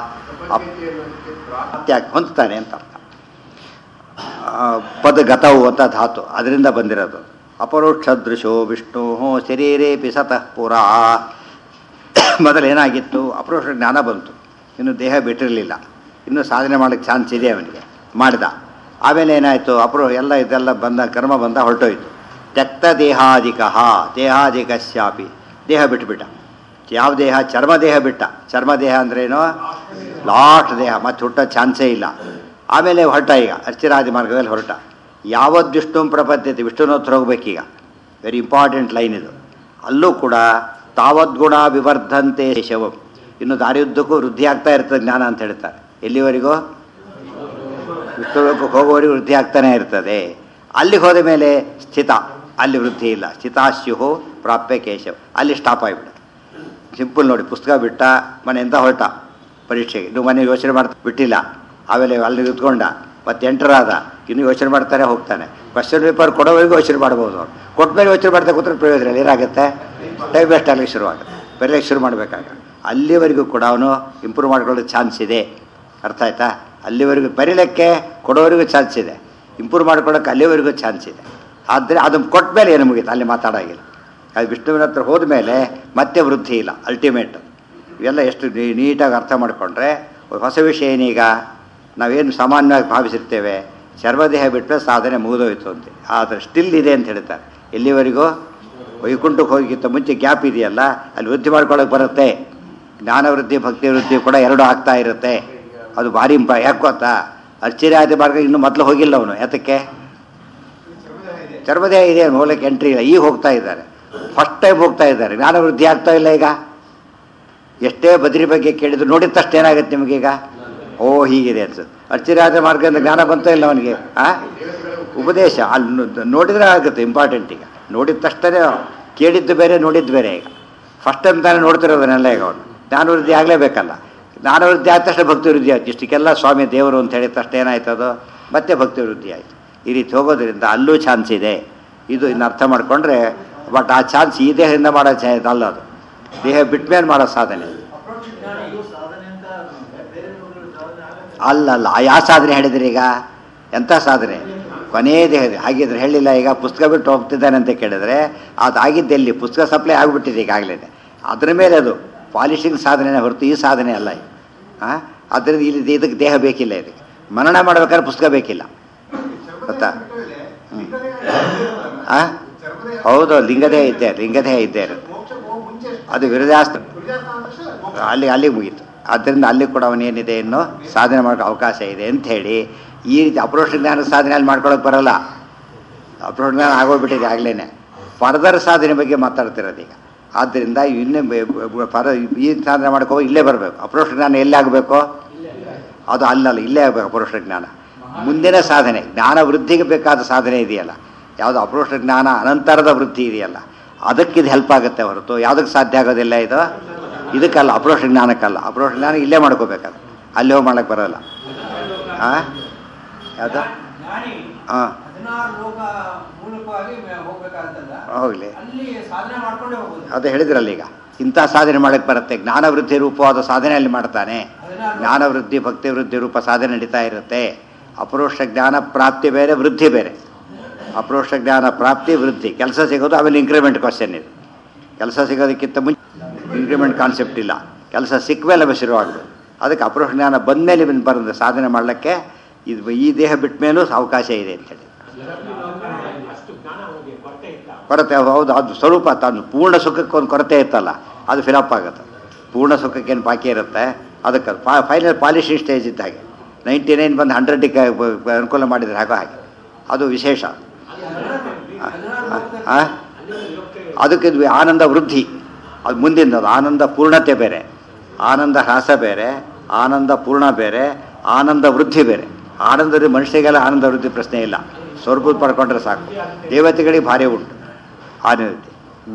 ಅಪ್ತ್ಯಾಗ ಹೊಂದ್ತಾನೆ ಅಂತ ಅರ್ಥ. ಪದಗತವು ಅಂತ ಧಾತು ಅದರಿಂದ ಬಂದಿರೋದು. ಅಪರೋಕ್ಷದೃಶೋ ವಿಷ್ಣು ಶರೀರೇಪಿ ಸತಃ ಪುರಾ. ಮೊದಲೇನಾಗಿತ್ತು, ಅಪರೋಕ್ಷ ಜ್ಞಾನ ಬಂತು, ಇನ್ನು ದೇಹ ಬಿಟ್ಟಿರಲಿಲ್ಲ, ಇನ್ನೂ ಸಾಧನೆ ಮಾಡೋಕ್ಕೆ ಚಾನ್ಸ್ ಇದೆ ಅವನಿಗೆ, ಮಾಡಿದ. ಆಮೇಲೆ ಏನಾಯಿತು, ಅಪರೋ ಎಲ್ಲ ಇದೆಲ್ಲ ಬಂದ, ಕರ್ಮ ಬಂದ, ಹೊರಟೋಯ್ತು. ತ್ಯಕ್ತ ದೇಹಾದಿಕ ದೇಹಾದಿಕಶ್ಯಾಪಿ, ದೇಹ ಬಿಟ್ಟುಬಿಟ್ಟ. ಯಾವ ದೇಹ? ಚರ್ಮದೇಹ ಬಿಟ್ಟ. ಚರ್ಮದೇಹ ಅಂದ್ರೇನು? ಲಾಸ್ಟ್ ದೇಹ, ಮತ್ತೆ ಹುಟ್ಟೋ ಚಾನ್ಸೇ ಇಲ್ಲ. ಆಮೇಲೆ ಹೊರಟ, ಈಗ ಅರ್ಚಿರಾದಿ ಮಾರ್ಗದಲ್ಲಿ ಹೊರಟ. ಯಾವತ್ತು ವಿಷ್ಣು ಪ್ರಪದ್ಯತೆ, ವಿಷ್ಣುನ ಹತ್ರ ಹೋಗ್ಬೇಕೀಗ. ವೆರಿ ಇಂಪಾರ್ಟೆಂಟ್ ಲೈನ್ ಇದು. ಅಲ್ಲೂ ಕೂಡ ತಾವದ್ಗುಣ ವಿವರ್ಧಂತೆ ಶವಂ, ಇನ್ನು ದಾರಿಯುದ್ದಕ್ಕೂ ವೃದ್ಧಿ ಆಗ್ತಾ ಇರ್ತದೆ ಜ್ಞಾನ ಅಂತ ಹೇಳ್ತಾರೆ. ಎಲ್ಲಿವರೆಗೂ? ವಿಷ್ಣುಲೋಕಕ್ಕೆ ಹೋಗುವವರೆಗೂ ವೃದ್ಧಿ ಆಗ್ತಾನೆ ಇರ್ತದೆ. ಅಲ್ಲಿಗೆ ಹೋದ ಮೇಲೆ ಸ್ಥಿತ, ಅಲ್ಲಿ ವೃದ್ಧಿ ಇಲ್ಲ. ಸ್ಥಿತಾಶ್ಯು ಪ್ರಾಪ್ಯ ಕೇಶವ್, ಅಲ್ಲಿ ಸ್ಟಾಪ್ ಆಗಿಬಿಡ. ಸಿಂಪಲ್ ನೋಡಿ, ಪುಸ್ತಕ ಬಿಟ್ಟ, ಮನೆಯಿಂದ ಹೊರಟ ಪರೀಕ್ಷೆಗೆ. ನೀವು ಮನೆ ಯೋಚನೆ ಮಾಡ್ತಾ ಬಿಟ್ಟಿಲ್ಲ, ಆಮೇಲೆ ಅಲ್ಲಿ ನಿಂತ್ಕೊಂಡ, ಮತ್ತೆ ಎಂಟರಾದ, ಇನ್ನು ಯೋಚನೆ ಮಾಡ್ತಾನೆ ಹೋಗ್ತಾನೆ. ಕ್ವಶನ್ ಪೇಪರ್ ಕೊಡೋವರೆಗೂ ಯೋಚನೆ ಮಾಡ್ಬೋದು. ಅವ್ರು ಕೊಟ್ಟ ಮೇಲೆ ಯೋಚನೆ ಮಾಡ್ತಾ ಕೂತ್ರೆ ಪ್ರಯೋಜನ ಏನಾಗುತ್ತೆ? ಟೈಮ್ ವೇಸ್ಟ್ ಆಗಲಿಕ್ಕೆ ಶುರುವಾಗುತ್ತೆ. ಬರೀಲಿಕ್ಕೆ ಶುರು ಮಾಡಬೇಕಾಗ ಅಲ್ಲಿವರೆಗೂ ಕೂಡ ಅವನು ಇಂಪ್ರೂವ್ ಮಾಡ್ಕೊಳ್ಳೋ ಚಾನ್ಸ್ ಇದೆ. ಅರ್ಥ ಆಯ್ತಾ? ಅಲ್ಲಿವರೆಗೂ ಬರೀಲಿಕ್ಕೆ ಕೊಡೋವರೆಗೂ ಚಾನ್ಸ್ ಇದೆ, ಇಂಪ್ರೂವ್ ಮಾಡ್ಕೊಳ್ಳೋಕೆ ಅಲ್ಲಿವರೆಗೂ ಚಾನ್ಸ್ ಇದೆ. ಆದರೆ ಅದನ್ನು ಕೊಟ್ಟ ಮೇಲೆ ಏನು ಮುಗೀತು, ಅಲ್ಲಿ ಮಾತಾಡೋಂಗಿಲ್ಲ. ಅದು ವಿಷ್ಣುವಿನ ಹತ್ರ ಹೋದ ಮೇಲೆ ಮತ್ತೆ ವೃದ್ಧಿ ಇಲ್ಲ, ಅಲ್ಟಿಮೇಟ್. ಇವೆಲ್ಲ ಎಷ್ಟು ನೀಟಾಗಿ ಅರ್ಥ ಮಾಡಿಕೊಂಡ್ರೆ ಹೊಸ ವಿಷಯ ಏನೀಗ, ನಾವೇನು ಸಾಮಾನ್ಯವಾಗಿ ಭಾವಿಸಿರ್ತೇವೆ, ಚರ್ಮದೇಹ ಬಿಟ್ಟರೆ ಸಾಧನೆ ಮುಗಿದೋಯ್ತು ಅಂತ. ಆದರೆ ಸ್ಟಿಲ್ ಇದೆ ಅಂತ ಹೇಳ್ತಾರೆ. ಎಲ್ಲಿವರೆಗೂ? ವೈಕುಂಠಕ್ಕೆ ಹೋಗಿಕ್ಕಿಂತ ಮುಂಚೆ ಗ್ಯಾಪ್ ಇದೆಯಲ್ಲ, ಅಲ್ಲಿ ವೃದ್ಧಿ ಮಾಡ್ಕೊಳ್ಳೋಕೆ ಬರುತ್ತೆ. ಜ್ಞಾನವೃದ್ಧಿ ಭಕ್ತಿ ವೃದ್ಧಿ ಕೂಡ ಎರಡೂ ಆಗ್ತಾ ಇರುತ್ತೆ. ಅದು ಭಾರಿ ಇಂಪ. ಯಾಕೆ ಗೊತ್ತಾ? ಅರ್ಚಿರಾದಿ ಮಾರ್ಗ ಇನ್ನೂ ಮೊದಲು ಹೋಗಿಲ್ಲ ಅವನು. ಯಾತಕ್ಕೆ? ಚರ್ಮದೇಹ ಇದೆ, ಹೋಗ್ಲಿಕ್ಕೆ ಎಂಟ್ರಿ ಇಲ್ಲ. ಈಗ ಹೋಗ್ತಾ ಇದ್ದಾರೆ, ಫಸ್ಟ್ ಟೈಮ್ ಹೋಗ್ತಾ ಇದ್ದಾರೆ. ಜ್ಞಾನವೃದ್ಧಿ ಆಗ್ತಾ ಇಲ್ಲ. ಈಗ ಎಷ್ಟೇ ಬದ್ರಿ ಬಗ್ಗೆ ಕೇಳಿದ್ರು, ನೋಡಿದ ತಕ್ಷಣ ಏನಾಗುತ್ತೆ ನಿಮಗೀಗ? ಓ ಹೀಗಿದೆ ಅನ್ಸುತ್ತೆ. ಅರ್ಚಿರಾದ ಮಾರ್ಗದಿಂದ ಜ್ಞಾನ ಬಂತ ಇಲ್ಲ ಅವನಿಗೆ. ಆ ಉಪದೇಶ ಅಲ್ಲಿ ನೋಡಿದ್ರೆ ಆಗುತ್ತೆ. ಇಂಪಾರ್ಟೆಂಟ್. ಈಗ ನೋಡಿದ ತಕ್ಷಣ ಕೇಳಿದ್ದು ಬೇರೆ, ನೋಡಿದ್ದು ಬೇರೆ. ಈಗ ಫಸ್ಟ್ ಟೈಮ್ ತಾನೇ ನೋಡ್ತಿರೋದನ್ನೆಲ್ಲ ಈಗ ಅವನು. ಜ್ಞಾನವೃದ್ಧಿ ಆಗಲೇಬೇಕಲ್ಲ. ಜ್ಞಾನವೃದ್ಧಿ ಆದ ತಕ್ಷಣ ಭಕ್ತಿ ವೃದ್ಧಿ ಆಯ್ತು. ಇಷ್ಟಕ್ಕೆಲ್ಲ ಸ್ವಾಮಿ ದೇವರು ಅಂತ ಹೇಳಿದ ತಕ್ಷಣ ಏನಾಯ್ತದು? ಮತ್ತೆ ಭಕ್ತಿ ವೃದ್ಧಿ ಆಯಿತು. ಈ ರೀತಿ ಹೋಗೋದ್ರಿಂದ ಅಲ್ಲೂ ಚಾನ್ಸ್ ಇದೆ. ಇದು ಇನ್ನು ಅರ್ಥ ಮಾಡಿಕೊಂಡ್ರೆ, ಬಟ್ ಆ ಚಾನ್ಸ್ ಈ ದೇಹದಿಂದ ಮಾಡೋ ಚಾನ್ಸ್ ಅಲ್ಲ, ಅದು ದೇಹ ಬಿಟ್ಟ ಮೇಲೆ ಮಾಡೋ ಸಾಧನೆ ಅಲ್ಲಲ್ಲ. ಯಾವ ಸಾಧನೆ ಹೇಳಿದ್ರಿ ಈಗ? ಎಂಥ ಸಾಧನೆ? ಕೊನೇ ದೇಹದ. ಹಾಗಿದ್ರೆ ಹೇಳಿಲ್ಲ. ಈಗ ಪುಸ್ತಕ ಬಿಟ್ಟು ಹೋಗ್ತಿದ್ದಾನೆ ಅಂತ ಕೇಳಿದ್ರೆ, ಅದು ಆಗಿದ್ದೆಲ್ಲಿ? ಪುಸ್ತಕ ಸಪ್ಲೈ ಆಗಿಬಿಟ್ಟಿದೆ ಈಗಾಗಲೇ. ಅದ್ರ ಮೇಲೆ ಅದು ಪಾಲಿಶಿಂಗ್ ಸಾಧನೆನೇ ಹೊರತು ಈ ಸಾಧನೆ ಅಲ್ಲ. ಹಾಂ, ಅದರಿಂದ ಇಲ್ಲಿ ಇದಕ್ಕೆ ದೇಹ ಬೇಕಿಲ್ಲ. ಇದಕ್ಕೆ ಮನನ ಮಾಡ್ಬೇಕಾದ್ರೆ ಪುಸ್ತಕ ಬೇಕಿಲ್ಲ, ಗೊತ್ತಾ? ಹ್ಞೂ ಹಾಂ, ಹೌದು. ಲಿಂಗದೇಹ ಇದ್ದೇ ಲಿಂಗದೇಹ ಇದ್ದೇ ಇರುತ್ತೆ. ಅದು ವಿರಜಾಸ್ತ್ರ, ಅಲ್ಲಿ ಅಲ್ಲಿಗೆ ಮುಗೀತು. ಆದ್ದರಿಂದ ಅಲ್ಲಿ ಕೂಡ ಅವನೇನಿದೆ, ಇನ್ನು ಸಾಧನೆ ಮಾಡೋಕ್ಕೆ ಅವಕಾಶ ಇದೆ ಅಂಥೇಳಿ ಈ ರೀತಿ ಅಪ್ರೋಷ ಜ್ಞಾನ ಸಾಧನೆ ಅಲ್ಲಿ ಮಾಡ್ಕೊಳ್ಳೋಕೆ ಬರೋಲ್ಲ. ಅಪ್ರೋಷ ಜ್ಞಾನ ಆಗೋಗ್ಬಿಟ್ಟಿದೆ ಆಗಲೇ. ಫರ್ದರ್ ಸಾಧನೆ ಬಗ್ಗೆ ಮಾತಾಡ್ತಿರೋದು ಈಗ. ಆದ್ದರಿಂದ ಇನ್ನೇ ಫರ ಈ ಸಾಧನೆ ಮಾಡ್ಕೋ ಇಲ್ಲೇ ಬರಬೇಕು. ಅಪ್ರೋಷ ಜ್ಞಾನ ಎಲ್ಲಿ ಆಗಬೇಕು? ಅದು ಅಲ್ಲಲ್ಲ, ಇಲ್ಲೇ ಆಗಬೇಕು ಅಪ್ರೋಷ ಜ್ಞಾನ. ಮುಂದಿನ ಸಾಧನೆ, ಜ್ಞಾನ ವೃದ್ಧಿಗೆ ಬೇಕಾದ ಸಾಧನೆ ಇದೆಯಲ್ಲ, ಯಾವುದು ಅಪ್ರೋಷ ಜ್ಞಾನ ಅನಂತರದ ವೃದ್ಧಿ ಇದೆಯಲ್ಲ, ಅದಕ್ಕಿದು ಹೆಲ್ಪ್ ಆಗುತ್ತೆ ಹೊರತು ಯಾವುದಕ್ಕೆ ಸಾಧ್ಯ ಆಗೋದಿಲ್ಲ. ಇದು ಇದಕ್ಕಲ್ಲ, ಅಪ್ರೋಷ ಜ್ಞಾನಕ್ಕಲ್ಲ. ಅಪ್ರೋಷ ಜ್ಞಾನ ಇಲ್ಲೇ ಮಾಡ್ಕೋಬೇಕಲ್ಲ, ಅಲ್ಲಿ ಹೋಗಿ ಮಾಡೋಕ್ಕೆ ಬರೋಲ್ಲ. ಹಾಂ, ಯಾವುದು? ಹಾಂ, ಹೋಗಲಿ. ಅದು ಹೇಳಿದ್ರಲ್ಲ ಈಗ, ಇಂಥ ಸಾಧನೆ ಮಾಡೋಕ್ಕೆ ಬರುತ್ತೆ. ಜ್ಞಾನವೃದ್ಧಿ ರೂಪವಾದ ಸಾಧನೆ ಅಲ್ಲಿ ಮಾಡ್ತಾನೆ. ಜ್ಞಾನವೃದ್ಧಿ ಭಕ್ತಿ ವೃದ್ಧಿ ರೂಪ ಸಾಧನೆ ನಡೀತಾ ಇರುತ್ತೆ. ಅಪರೋಕ್ಷ ಜ್ಞಾನ ಪ್ರಾಪ್ತಿ ಬೇರೆ, ವೃದ್ಧಿ ಬೇರೆ. ಅಪರೋಕ್ಷ ಜ್ಞಾನ ಪ್ರಾಪ್ತಿ ವೃದ್ಧಿ, ಕೆಲಸ ಸಿಗೋದು ಆಮೇಲೆ ಇಂಕ್ರಿಮೆಂಟ್ ಕ್ವಶನ್. ಇದು ಕೆಲಸ ಸಿಗೋದಕ್ಕಿಂತ ಮುಂಚೆ ಇಂಕ್ರಿಮೆಂಟ್ ಕಾನ್ಸೆಪ್ಟ್ ಇಲ್ಲ. ಕೆಲಸ ಸಿಕ್ಕ ಮೇಲೆ ಶುರುವಾಗಬೇಕು. ಅದಕ್ಕೆ ಅಪರೋಕ್ಷ ಜ್ಞಾನ ಬಂದಮೇಲೆ ಬರೋದು ಸಾಧನೆ ಮಾಡಲಿಕ್ಕೆ. ಇದು ಈ ದೇಹ ಬಿಟ್ಟ ಮೇಲೂ ಅವಕಾಶ ಇದೆ ಅಂತೇಳಿ ಕೊರತೆ. ಹೌದು, ಅದು ಸ್ವರೂಪ ತಾನು ಪೂರ್ಣ ಸುಖಕ್ಕೆ ಒಂದು ಕೊರತೆ ಇತ್ತಲ್ಲ, ಅದು ಫಿಲಪ್ ಆಗುತ್ತೆ. ಪೂರ್ಣ ಸುಖಕ್ಕೇನು ಬಾಕಿ ಇರುತ್ತೆ. ಅದಕ್ಕೆ ಫೈನಲ್ ಪಾಲಿಶಿಂಗ್ ಸ್ಟೇಜ್ ಇದ್ದ ಹಾಗೆ ನೈಂಟಿ ನೈನ್ ಬಂದು ಹಂಡ್ರೆಡ್ಗೆ ಅನುಕೂಲ ಮಾಡಿದರೆ ಹಾಗೋ ಹಾಗೆ ಅದು ವಿಶೇಷ. ಅದಕ್ಕೆ ಆನಂದ ವೃದ್ಧಿ, ಅದು ಮುಂದಿನ ಅದು ಆನಂದ ಪೂರ್ಣತೆ ಬೇರೆ, ಆನಂದ ಹ್ರಾಸ ಬೇರೆ, ಆನಂದ ಪೂರ್ಣ ಬೇರೆ, ಆನಂದ ವೃದ್ಧಿ ಬೇರೆ. ಆನಂದದ ಮನುಷ್ಯರಿಗೆಲ್ಲ ಆನಂದ ವೃದ್ಧಿ ಪ್ರಶ್ನೆ ಇಲ್ಲ, ಸ್ವರ್ಗ ಪಡ್ಕೊಂಡ್ರೆ ಸಾಕು. ದೇವತೆಗಳಿಗೆ ಭಾರಿ ಉಂಟು ಆನಂದ. ಹ್ಞೂ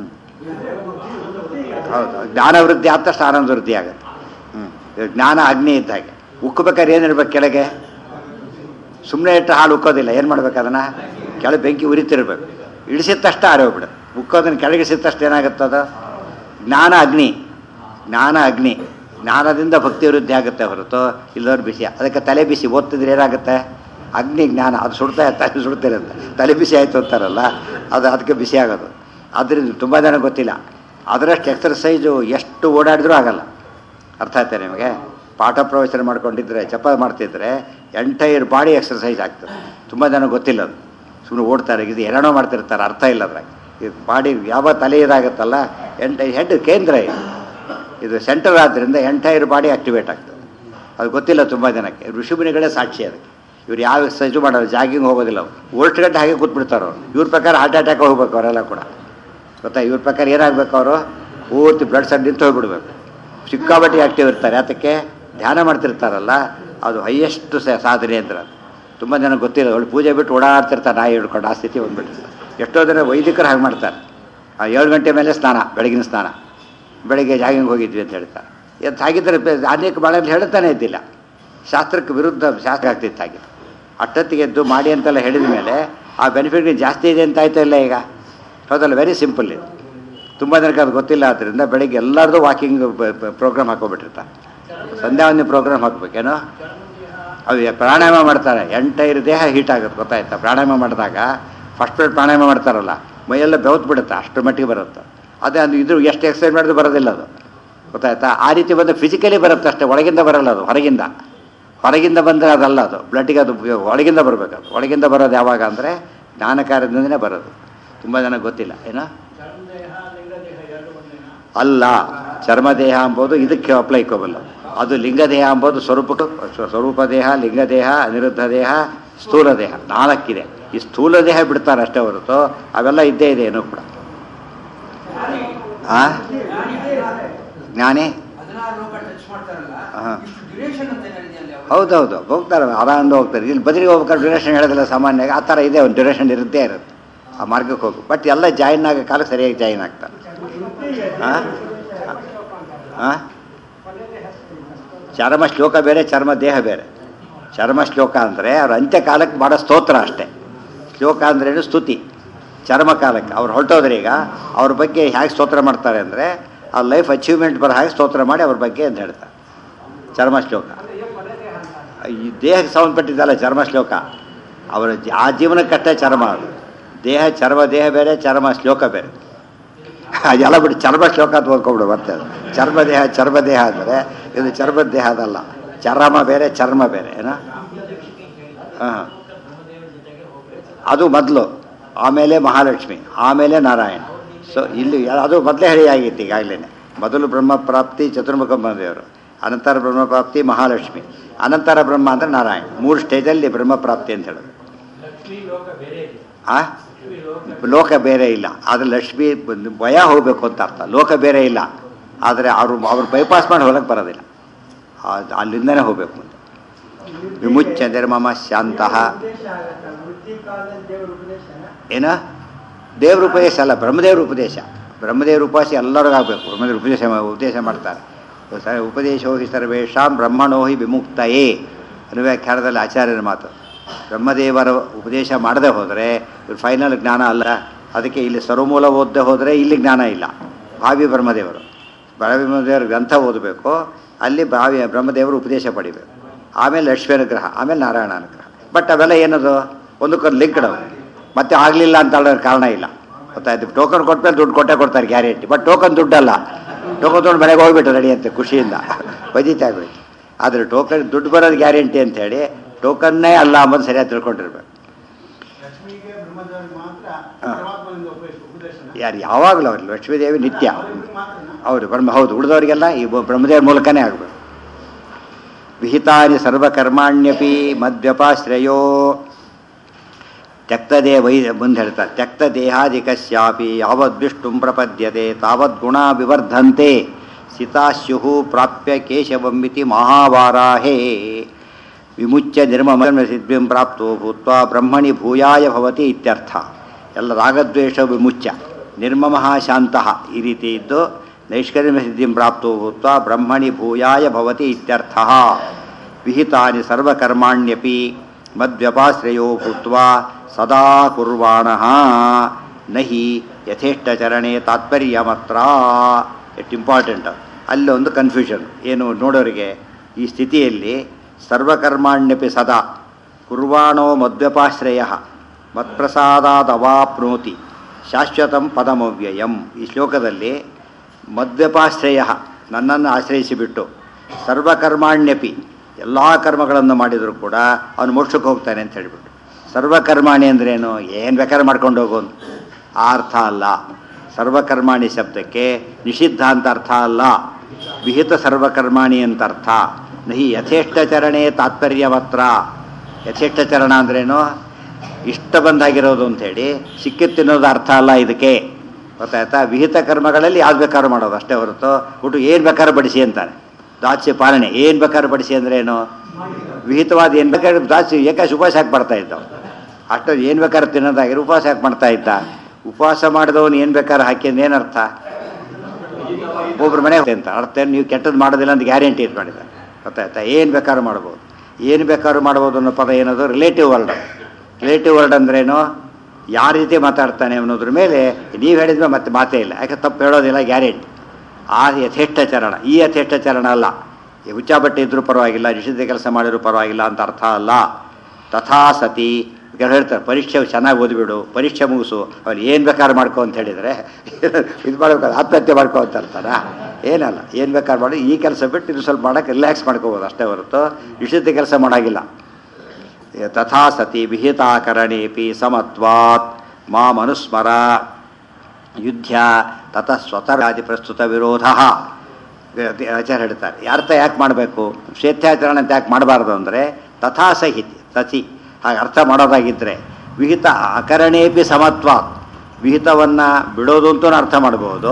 ಹೌದು, ಜ್ಞಾನವೃದ್ಧಿ ಆದ ತಕ್ಷಣ ಆನಂದ ವೃದ್ಧಿ ಆಗುತ್ತೆ. ಹ್ಞೂ ಜ್ಞಾನ ಅಗ್ನಿ ಇದ್ದ ಹಾಗೆ. ಉಕ್ಕಬೇಕಾದ್ರೆ ಏನಿರ್ಬೇಕು ಕೆಳಗೆ? ಸುಮ್ಮನೆ ಇಟ್ಟು ಹಾಲು ಉಕ್ಕೋದಿಲ್ಲ. ಏನು ಮಾಡ್ಬೇಕು? ಅದನ್ನು ಕೆಳಗೆ ಬೆಂಕಿ ಉರಿತಿರ್ಬೇಕು. ಇಳಿಸಿದ ತಕ್ಷಣ ಆರೋಗ್ಬಿಡು. ಉಕ್ಕೋದನ್ನು ಕೆಳಗಿಳಿಸಿದ ತಕ್ಷಣ ಏನಾಗುತ್ತದ? ಜ್ಞಾನ ಅಗ್ನಿ. ಜ್ಞಾನ ಅಗ್ನಿ ಜ್ಞಾನದಿಂದ ಭಕ್ತಿ ವೃದ್ಧಿ ಆಗುತ್ತೆ ಹೊರತು ಇಲ್ಲದವ್ರು ಬಿಸಿ. ಅದಕ್ಕೆ ತಲೆ ಬಿಸಿ ಓದ್ತಿದ್ರೆ ಏನಾಗುತ್ತೆ? ಅಗ್ನಿ ಜ್ಞಾನ ಅದು ಸುಡ್ತಾ ತಲೆ ಸುಡ್ತಿರುತ್ತೆ, ತಲೆ ಬಿಸಿ ಆಯಿತು ಅಂತಾರಲ್ಲ, ಅದು ಅದಕ್ಕೆ ಬಿಸಿ ಆಗೋದು. ಅದರಿಂದ ತುಂಬ ಜನ ಗೊತ್ತಿಲ್ಲ. ಅದರಷ್ಟು ಎಕ್ಸರ್ಸೈಜು ಎಷ್ಟು ಓಡಾಡಿದ್ರೂ ಆಗಲ್ಲ. ಅರ್ಥ ಆಯ್ತಾ ನಿಮಗೆ? ಪಾಠ ಪ್ರವಚನ ಮಾಡ್ಕೊಂಡಿದ್ರೆ, ಜಪ ಮಾಡ್ತಿದ್ರೆ ಎಂಟೈರ್ ಬಾಡಿ ಎಕ್ಸರ್ಸೈಸ್ ಆಗ್ತದೆ. ತುಂಬ ಜನ ಗೊತ್ತಿಲ್ಲ ಅದು, ಸುಮ್ಮನೆ ಓಡ್ತಾರೆ, ಇದು ಏನೇನೋ ಮಾಡ್ತಿರ್ತಾರೆ, ಅರ್ಥ ಇಲ್ಲ ಅದ್ರಾಗ. ಇದು ಬಾಡಿ ಯಾವ ತಲೆ ಇದಾಗುತ್ತಲ್ಲ, ಎಂಟ ಹೆಡ್ ಕೇಂದ್ರ ಇದು ಇದು ಸೆಂಟರ್ ಆದ್ದರಿಂದ ಎಂಟೈರ್ ಬಾಡಿ ಆಕ್ಟಿವೇಟ್ ಆಗ್ತದೆ. ಅದು ಗೊತ್ತಿಲ್ಲ ತುಂಬ ಜನಕ್ಕೆ. ಋಷಿಮುನಿಗಳೇ ಸಾಕ್ಷಿ ಅದಕ್ಕೆ. ಇವ್ರು ಯಾವ ಎಕ್ಸರ್ಸೈಜು ಮಾಡೋರು, ಜಾಗಿಂಗ್ ಹೋಗೋದಿಲ್ಲ ಅವ್ರು, ಓಲ್ಟ್ ಗಂಟೆ ಹಾಗೆ ಕೂತ್ಬಿಡ್ತಾರೆ ಅವ್ರು. ಇವ್ರ ಪ್ರಕಾರ ಹಾರ್ಟ್ ಅಟ್ಯಾಕ್ ಹೋಗ್ಬೇಕು ಅವರೆಲ್ಲ ಕೂಡ, ಗೊತ್ತಾ? ಇವ್ರ ಪ್ರಕಾರ ಏನಾಗಬೇಕು, ಅವರು ಪೂರ್ತಿ ಬ್ಲಡ್ ಸಡ್ ನಿಂತು ಹೋಗ್ಬಿಡ್ಬೇಕು. ಸಿಕ್ಕಾಬಟ್ಟಿ ಆಕ್ಟಿವ್ ಇರ್ತಾರೆ. ಅದಕ್ಕೆ ಧ್ಯಾನ ಮಾಡ್ತಿರ್ತಾರಲ್ಲ, ಅದು ಹೈಯೆಸ್ಟ್ ಸಾಧನೆ ಅಂದ್ರೆ. ತುಂಬ ಜನ ಗೊತ್ತಿಲ್ಲ. ಅವಳು ಪೂಜೆ ಬಿಟ್ಟು ಓಡಾಡ್ತಿರ್ತಾರೆ ನಾಯಿ ಹಿಡ್ಕೊಂಡು, ಆ ಸ್ಥಿತಿ ಬಂದುಬಿಟ್ಟಿರ್ತಾರೆ. ಎಷ್ಟೋ ಜನ ವೈದಿಕರು ಹಾಗೆ ಮಾಡ್ತಾರೆ. ಆ ಏಳು ಗಂಟೆ ಮೇಲೆ ಸ್ನಾನ, ಬೆಳಗಿನ ಸ್ನಾನ, ಬೆಳಗ್ಗೆ ಜಾಗಿಂಗ್ ಹೋಗಿದ್ವಿ ಅಂತ ಹೇಳ್ತಾರೆ. ಎದ್ದು ಹಾಗಿದ್ದರೆ ಅನೇಕ ಬಾಳಲ್ಲಿ ಹೇಳ್ತಾನೆ ಇದ್ದಿಲ್ಲ, ಶಾಸ್ತ್ರಕ್ಕೆ ವಿರುದ್ಧ ಶಾಸ್ತ್ರ ಆಗ್ತಿತ್ತು. ಹಾಗೆ ಅಷ್ಟೊತ್ತಿಗೆ ಎದ್ದು ಮಾಡಿ ಅಂತೆಲ್ಲ ಹೇಳಿದ ಮೇಲೆ ಆ ಬೆನಿಫಿಟ್ ಜಾಸ್ತಿ ಇದೆ ಅಂತ ಆಯ್ತಾ ಇಲ್ಲ ಈಗ? ಹೌದಲ್ಲ? ವೆರಿ ಸಿಂಪಲ್ ಇದು. ತುಂಬ ಜನಕ್ಕೆ ಅದು ಗೊತ್ತಿಲ್ಲ. ಆದ್ದರಿಂದ ಬೆಳಿಗ್ಗೆ ಎಲ್ಲರದು ವಾಕಿಂಗ್ ಪ್ರೋಗ್ರಾಮ್ ಹಾಕೋಬಿಟ್ಟಿರ್ತಾರೆ. ಸಂಧ್ಯಾವಂದನೆ ಪ್ರೋಗ್ರಾಮ್ ಹಾಕ್ಬೇಕೇನೋ. ಅವು ಪ್ರಾಣಾಯಾಮ ಮಾಡ್ತಾರೆ, ಎಂಟೈರ್ ದೇಹ ಹೀಟ್ ಆಗುತ್ತೆ, ಗೊತ್ತಾಯ್ತಾ? ಪ್ರಾಣಾಯಾಮ ಮಾಡಿದಾಗ ಫಸ್ಟ್ ಪ್ಲೇಟ್ ಪ್ರಾಣಾಯಾಮ ಮಾಡ್ತಾರಲ್ಲ, ಮೈಯೆಲ್ಲ ಬೆವತ್ತು ಬಿಡುತ್ತೆ, ಅಷ್ಟರ ಮಟ್ಟಿಗೆ ಬರುತ್ತೆ. ಅದೇ ಅದು ಇದು ಎಷ್ಟು ಎಕ್ಸರ್ಸೈಸ್ ಮಾಡಿದ್ರು ಬರೋದಿಲ್ಲ ಅದು, ಗೊತ್ತಾಯ್ತಾ? ಆ ರೀತಿ ಬಂದು ಫಿಸಿಕಲಿ ಬರುತ್ತೆ ಅಷ್ಟೇ, ಒಳಗಿಂದ ಬರೋಲ್ಲ ಅದು. ಹೊರಗಿಂದ ಹೊರಗಿಂದ ಬಂದರೆ ಅದಲ್ಲ, ಅದು ಬ್ಲಡ್ಡಿಗೆ ಅದು ಒಳಗಿಂದ ಬರಬೇಕದು. ಒಳಗಿಂದ ಬರೋದು ಯಾವಾಗ ಅಂದರೆ ಜ್ಞಾನ ಕಾರ್ಯದಿಂದನೇ ಬರೋದು. ತುಂಬ ಜನ ಗೊತ್ತಿಲ್ಲ. ಏನೋ ಅಲ್ಲ, ಚರ್ಮದೇಹ ಅಂಬೋದು ಇದಕ್ಕೆ ಅಪ್ಲೈಕೋಬಲ್ಲ. ಅದು ಲಿಂಗದೇಹ ಅಂಬೋದು ಸ್ವರೂಪ ಸ್ವರೂಪ ದೇಹ, ಲಿಂಗದೇಹ, ಅನಿರುದ್ಧ ದೇಹ, ಸ್ಥೂಲ ದೇಹ, ನಾಲ್ಕಿದೆ. ಈ ಸ್ಥೂಲ ದೇಹ ಬಿಡ್ತಾರೆ ಅಷ್ಟೇ ಹೊರತು ಅವೆಲ್ಲ ಇದ್ದೇ ಇದೆ ಏನೂ ಕೂಡ. ಹಾಂ, ಜ್ಞಾನಿ ಹಾಂ, ಹೌದೌದು, ಹೋಗ್ತಾರೆ ಆರಾಮದ ಹೋಗ್ತಾರೆ. ಇಲ್ಲಿ ಬದಲಿಗೆ ಹೋಗ್ಬೇಕಾದ್ರೆ ಡ್ಯೂರೇಷನ್ ಹೇಳೋದಿಲ್ಲ ಸಾಮಾನ್ಯವಾಗಿ. ಆ ಥರ ಇದೆ, ಒಂದು ಡ್ಯೂರೇಷನ್ ಇರುತ್ತೇ ಇರುತ್ತೆ ಆ ಮಾರ್ಗಕ್ಕೆ ಹೋಗಿ. ಬಟ್ ಎಲ್ಲ ಜಾಯಿನ್ ಆಗೋ ಕಾಲಕ್ಕೆ ಸರಿಯಾಗಿ ಜಾಯಿನ್ ಆಗ್ತಾರೆ. ಹಾಂ ಹಾಂ, ಚರ್ಮ ಶ್ಲೋಕ ಬೇರೆ, ಚರ್ಮ ದೇಹ ಬೇರೆ. ಚರ್ಮ ಶ್ಲೋಕ ಅಂದರೆ ಅವ್ರ ಅಂತ್ಯಕಾಲಕ್ಕೆ ಮಾಡೋ ಸ್ತೋತ್ರ ಅಷ್ಟೇ. ಶ್ಲೋಕ ಅಂದ್ರೇನು ಸ್ತುತಿ. ಚರ್ಮ ಕಾಲಕ್ಕೆ ಅವ್ರು ಹೊರಟೋದ್ರೆ ಈಗ ಅವ್ರ ಬಗ್ಗೆ ಹೇಗೆ ಸ್ತೋತ್ರ ಮಾಡ್ತಾರೆ ಅಂದರೆ ಆ ಲೈಫ್ ಅಚೀವ್ಮೆಂಟ್ ಬರೋ ಹಾಗೆ ಸ್ತೋತ್ರ ಮಾಡಿ ಅವ್ರ ಬಗ್ಗೆ ಅಂತ ಹೇಳ್ತಾರೆ ಚರ್ಮ ಶ್ಲೋಕ. ಈ ದೇಹಕ್ಕೆ ಸಂಬಂಧಪಟ್ಟಿದ್ದಲ್ಲ ಚರ್ಮ ಶ್ಲೋಕ, ಅವರ ಆ ಜೀವನಕ್ಕಷ್ಟೇ ಚರ್ಮ ಅದು. ದೇಹ ಚರ್ಮ ದೇಹ ಬೇರೆ, ಚರ್ಮ ಶ್ಲೋಕ ಬೇರೆ. ಅದೆಲ್ಲ ಬಿಟ್ಟು ಚರ್ಮ ಶ್ಲೋಕ ಅಂತ ಓದ್ಕೊಬಿಡು ಮತ್ತೆ. ಅದು ಚರ್ಮ ದೇಹ ಚರ್ಮ ದೇಹ ಅಂದರೆ ಇದು ಚರ್ಮದ ದೇಹ ಅದಲ್ಲ. ಚರ್ಮ ಬೇರೆ, ಚರ್ಮ ಬೇರೆ. ಏನೋ ಹಾಂ, ಅದು ಮೊದಲು, ಆಮೇಲೆ ಮಹಾಲಕ್ಷ್ಮಿ, ಆಮೇಲೆ ನಾರಾಯಣ. ಸೊ ಇಲ್ಲಿ ಅದು ಮೊದಲೇ ಹೇಳಿ ಆಗಿತ್ತು ಈಗಾಗಲೇ. ಮೊದಲು ಬ್ರಹ್ಮಪ್ರಾಪ್ತಿ ಚತುರ್ಮುಖ ಬ್ರಹ್ಮದೇವರು, ಅನಂತರ ಬ್ರಹ್ಮಪ್ರಾಪ್ತಿ ಮಹಾಲಕ್ಷ್ಮಿ, ಅನಂತರ ಬ್ರಹ್ಮ ಅಂದರೆ ನಾರಾಯಣ. ಮೂರು ಸ್ಟೇಜಲ್ಲಿ ಬ್ರಹ್ಮಪ್ರಾಪ್ತಿ ಅಂತ ಹೇಳೋದು. ಆ ಲೋಕ ಬೇರೆ ಇಲ್ಲ, ಆದರೆ ಲಕ್ಷ್ಮಿ ಭಯ ಹೋಗಬೇಕು ಅಂತ ಅರ್ಥ. ಲೋಕ ಬೇರೆ ಇಲ್ಲ, ಆದರೆ ಅವರು ಅವ್ರು ಬೈಪಾಸ್ ಮಾಡಿ ಹೊಲಕ್ಕೆ ಬರೋದಿಲ್ಲ, ಅಲ್ಲಿಂದನೇ ಹೋಗಬೇಕು ಅಂತ. ವಿಮುಚ್ಯ ನಿರ್ಮಮ ಶಾಂತಃ. ಏನ ದೇವ್ರ ಉಪದೇಶ ಅಲ್ಲ, ಬ್ರಹ್ಮದೇವ್ರ ಉಪದೇಶ. ಬ್ರಹ್ಮದೇವ್ರ ಉಪದೇಶ ಎಲ್ಲರಿಗಾಗಬೇಕು. ಬ್ರಹ್ಮದೇವ್ರ ಉಪದೇಶ ಉಪದೇಶ ಮಾಡ್ತಾರೆ. ಉಪದೇಶೋ ಹಿ ಸರ್ವೇಷಾಂ ಬ್ರಹ್ಮಣೋ ಹಿ ವಿಮುಕ್ತಯೇ ಅನ್ನೋ ವ್ಯಾಖ್ಯಾನದಲ್ಲಿ ಆಚಾರ್ಯರ ಮಾತು. ಬ್ರಹ್ಮದೇವರ ಉಪದೇಶ ಮಾಡದೆ ಹೋದರೆ ಇವ್ರು ಫೈನಲ್ ಜ್ಞಾನ ಅಲ್ಲ. ಅದಕ್ಕೆ ಇಲ್ಲಿ ಸರ್ವಮೂಲ ಓದದೆ ಹೋದರೆ ಇಲ್ಲಿ ಜ್ಞಾನ ಇಲ್ಲ. ಭಾವಿ ಬ್ರಹ್ಮದೇವರು ಬ್ರಹ್ಮದೇವರ ಗ್ರಂಥ ಓದಬೇಕು, ಅಲ್ಲಿ ಭಾವಿ ಬ್ರಹ್ಮದೇವರು ಉಪದೇಶ ಪಡಿಬೇಕು, ಆಮೇಲೆ ಲಕ್ಷ್ಮೀ ಅನುಗ್ರಹ, ಆಮೇಲೆ ನಾರಾಯಣ ಅನುಗ್ರಹ. ಬಟ್ ಅವೆಲ್ಲ ಏನದು ಒಂದಕ್ಕೊಂದು ಲಿಂಕ್ಡ್. ಮತ್ತೆ ಆಗಲಿಲ್ಲ ಅಂತ ಹೇಳೋದ್ರ ಕಾರಣ ಇಲ್ಲ, ಗೊತ್ತಾಯ್ತು. ಟೋಕನ್ ಕೊಟ್ಮೇಲೆ ದುಡ್ಡು ಕೊಟ್ಟೆ ಕೊಡ್ತಾರೆ ಗ್ಯಾರಂಟಿ. ಬಟ್ ಟೋಕನ್ ದುಡ್ಡಲ್ಲ, ಟೋಕನ್ ತೊಗೊಂಡು ಮನೆಗೆ ಹೋಗ್ಬಿಟ್ಟು ರೆಡಿ ಅಂತ ಖುಷಿಯಿಂದ ಬದೀತಾ ಆಗ್ಬಿಟ್ಟು. ಆದರೆ ಟೋಕನ್ ದುಡ್ಡು ಬರೋದು ಗ್ಯಾರಂಟಿ ಅಂಥೇಳಿ ಟೋಕನ್ನೇ ಅಲ್ಲ ಅಂಬೋದು ಸರಿಯಾಗಿ ತಿಳ್ಕೊಂಡಿರ್ಬೇಕು. ಯಾರು ಯಾವಾಗಲೂ ಅವ್ರಿಗೆ ಲಕ್ಷ್ಮೀದೇವಿ ನಿತ್ಯ ಅವರು ಬ್ರಹ್ಮ. ಹೌದು, ಉಳಿದವರಿಗೆಲ್ಲ ಈ ಬ್ರಹ್ಮದೇವ್ರ ಮೂಲಕನೇ ಆಗಬೇಕು. ವಿಹಿತಾನಿ ಸರ್ವಕರ್ಮಾಣ್ಯಪಿ ಮದ್ವ್ಯಪಾಶ್ರಯೋ ತ್ಯಕ್ತದೇ ವೈ ಮುಂದೆ ಹೇಳ್ತಾರೆ. ತ್ಯಕ್ತ ದೇಹಾದಿಕಸ್ಯಾಪಿ ಯಾವದ್ವಿಷ್ಟುಂ ಪ್ರಪದ್ಯತೆ ತಾವದ್ಗುಣ ವಿವರ್ಧಂತೆ ಸಿತಾಸ್ಯು ಪ್ರಾಪ್ಯ ಕೇಶವಂಬಿತಿ ಮಹಾವಾರಾಹೇ. ವಿಮುಚ್ಯ ನಿರ್ಮಮ ಸಿದ್ಧಿಂ ಪ್ರಾಪ್ತೋ ಭೂತ್ವಾ ಬ್ರಹ್ಮಣಿ ಭೂಯಾಯ ಭವತಿ ಇತ್ಯರ್ಥ. ಎಲ್ಲ ರಾಗದ್ವೇಷ ವಿಮುಚ್ಯ ನಿರ್ಮಮಃ ಶಾಂತಃ ಈ ರೀತಿ ಇದ್ದು ನೈಷ್ಕರ್ಮ್ಯ ಸಿದ್ಧಿಂ ಪ್ರಾಪ್ತೋ ಭೂತ್ವಾ ಬ್ರಹ್ಮಣಿ ಭೂಯಾಯ ಭವತಿ ಇತ್ಯರ್ಥ. ವಿಹಿತಾನಿ ಸರ್ವಕರ್ಮಾಣ್ಯಪಿ ಮದ್ವ್ಯಪಾಶ್ರಯೋ ಭೂತ್ವಾ ಸದಾ ಕುರ್ವಾಣಃ ನಹಿ ಯಥೇಷ್ಟಚರಣೆ ತಾತ್ಪರ್ಯಮತ್ರ. ಎಷ್ಟು ಇಂಪಾರ್ಟೆಂಟ್. ಅಲ್ಲೊಂದು ಕನ್ಫ್ಯೂಷನ್ ಏನು ನೋಡೋರಿಗೆ, ಈ ಸ್ಥಿತಿಯಲ್ಲಿ ಸರ್ವಕರ್ಮಾಣ್ಯಪಿ ಸದಾ ಕುರ್ವಾಣೋ ಮದ್ವ್ಯಪಾಶ್ರಯ ಮತ್ಪ್ರಸಾದಾದವಾಪ್ನೋತಿ ಶಾಶ್ವತಂ ಪದಮವ್ಯಯಂ. ಈ ಶ್ಲೋಕದಲ್ಲಿ ಮದ್ವ್ಯಪಾಶ್ರಯ ನನ್ನನ್ನು ಆಶ್ರಯಿಸಿಬಿಟ್ಟು ಸರ್ವಕರ್ಮಾಣ್ಯಪಿ ಎಲ್ಲ ಕರ್ಮಗಳನ್ನು ಮಾಡಿದರೂ ಕೂಡ ಅವನು ಮೋಕ್ಷಕ್ಕೆ ಹೋಗ್ತಾನೆ ಅಂತ ಹೇಳಿಬಿಟ್ಟು. ಸರ್ವಕರ್ಮಾಣಿ ಅಂದ್ರೇನು? ಏನು ಬೇಕಾದ್ರೆ ಮಾಡ್ಕೊಂಡು ಹೋಗೋನು ಆ ಅರ್ಥ ಅಲ್ಲ. ಸರ್ವಕರ್ಮಾಣಿ ಶಬ್ದಕ್ಕೆ ನಿಷಿದ್ಧ ಅಂತ ಅರ್ಥ ಅಲ್ಲ, ವಿಹಿತ ಸರ್ವಕರ್ಮಾಣಿ ಅಂತ ಅರ್ಥ. ನಹಿ ಯಥೇಷ್ಟಚರಣೆ ತಾತ್ಪರ್ಯ ಮಾತ್ರ. ಯಥೇಷ್ಟಚರಣ ಅಂದ್ರೇನು? ಇಷ್ಟ ಬಂದಾಗಿರೋದು ಅಂಥೇಳಿ ಸಿಕ್ಕಿತ್ತು ತಿನ್ನೋದು ಅರ್ಥ ಅಲ್ಲ ಇದಕ್ಕೆ, ಗೊತ್ತಾಯ್ತಾ? ವಿಹಿತ ಕರ್ಮಗಳಲ್ಲಿ ಯಾವ್ದು ಬೇಕಾದ್ರೂ ಮಾಡೋದು ಅಷ್ಟೇ ಹೊರತು ಒಟ್ಟು ಏನು ಬೇಕಾದ್ರೂ ಬಡಿಸಿ ಅಂತಾನೆ. ದಾಸ್ಯ ಪಾಲನೆ ಏನು ಬೇಕಾದ್ರೂ ಬಡಿಸಿ ಅಂದ್ರೇನು? ವಿಹಿತವಾದ ಏನು ಬೇಕಾದ್ರೆ ದಾಸ್ಯ ಏಕಾಶಿ ಉಪವಾಸ ಹಾಕಿ ಮಾಡ್ತಾ ಇದ್ದವು. ಅಷ್ಟು ಏನು ಬೇಕಾದ್ರೆ ತಿನ್ನೋದಾಗಿರೋ ಉಪವಾಸ ಹಾಕಿ ಮಾಡ್ತಾ ಇದ್ದ. ಉಪವಾಸ ಮಾಡಿದವನು ಏನು ಬೇಕಾದ್ರೆ ಹಾಕಿ ಅಂದ್ರೆ ಏನರ್ಥ? ಒಬ್ಬೊಬ್ರು ಮನೆ ಅಂತ ಅರ್ಥ. ನೀವು ಕೆಟ್ಟದ್ದು ಮಾಡೋದಿಲ್ಲ ಅಂತ ಗ್ಯಾರಂಟಿ ಇದು ಮಾಡಿದ, ಗೊತ್ತಾಯ್ತಾ? ಏನು ಬೇಕಾದ್ರೂ ಮಾಡ್ಬೋದು. ಏನು ಬೇಕಾದ್ರೂ ಮಾಡ್ಬೋದು ಅನ್ನೋ ಪದ ಏನದು? Relative world. ರಿಲೇಟಿವ್ ವರ್ಲ್ಡ್ ಅಂದ್ರೇನು? ಯಾವ ರೀತಿ ಮಾತಾಡ್ತಾನೆ ಅನ್ನೋದ್ರ ಮೇಲೆ ನೀವು ಹೇಳಿದ್ಮೇಲೆ ಮತ್ತೆ ಮಾತೇ ಇಲ್ಲ, ಯಾಕೆ ತಪ್ಪು ಹೇಳೋದಿಲ್ಲ, ಗ್ಯಾರಂಟಿ. ಆ ಯಥೇಷ್ಟಚರಣ ಈ ಯಥೇಷ್ಟಚರಣ ಅಲ್ಲ. ಹುಚ್ಚಾಬಟ್ಟೆ ಇದ್ರೂ ಪರವಾಗಿಲ್ಲ, ನಿಷಿದ್ಧ ಕೆಲಸ ಮಾಡಿದ್ರು ಪರವಾಗಿಲ್ಲ ಅಂತ ಅರ್ಥ ಅಲ್ಲ. ತಥಾ ಸತಿ ಹೇಳ್ತಾರೆ, ಪರೀಕ್ಷೆ ಚೆನ್ನಾಗಿ ಓದಿಬಿಡು, ಪರೀಕ್ಷೆ ಮುಗಿಸು, ಅವ್ರು ಏನು ಬೇಕಾದ್ರೂ ಮಾಡ್ಕೊ ಅಂತ ಹೇಳಿದರೆ ಇದು ಮಾಡ್ಬೇಕು, ಆತ್ಮಹತ್ಯೆ ಮಾಡ್ಕೊ ಅಂತ ಅರ್ತಾರ? ಏನಲ್ಲ, ಏನು ಬೇಕಾದ್ರೂ ಮಾಡಿ ಈ ಕೆಲಸ ಬಿಟ್ಟು ಇದು ಸ್ವಲ್ಪ ಮಾಡೋಕ್ಕೆ ರಿಲ್ಯಾಕ್ಸ್ ಮಾಡ್ಕೋಬೋದು ಅಷ್ಟೇ ಹೊರತು ನಿಷಿದ್ಧ ಕೆಲಸ ಮಾಡೋಂಗಿಲ್ಲ. ತಥಾ ಸತಿ ವಿಹಿತಾಕರಣೇಪಿ ಸಮತ್ವಾತ್ ಮಾಂ ಅನುಸ್ಮರ ಯುದ್ಧ ತತಃ ಸ್ವತರಾದಿ ಪ್ರಸ್ತುತ ವಿರೋಧ. ಆಚಾರ್ಯ ಹೇಳ್ತಾರೆ, ಅರ್ಥ ಯಾಕೆ ಮಾಡಬೇಕು? ಶ್ವೇತ್ಯಾಚರಣೆ ಅಂತ ಯಾಕೆ ಮಾಡಬಾರ್ದು ಅಂದರೆ ತಥಾ ಸಹಿತಿ ತಥಿ, ಹಾಗೆ ಅರ್ಥ ಮಾಡೋದಾಗಿದ್ದರೆ ವಿಹಿತ ಅಕರಣೇಪಿ ಸಮತ್ವಾತ್, ವಿಹಿತವನ್ನು ಬಿಡೋದು ಅಂತೂ ಅರ್ಥ ಮಾಡ್ಬೋದು.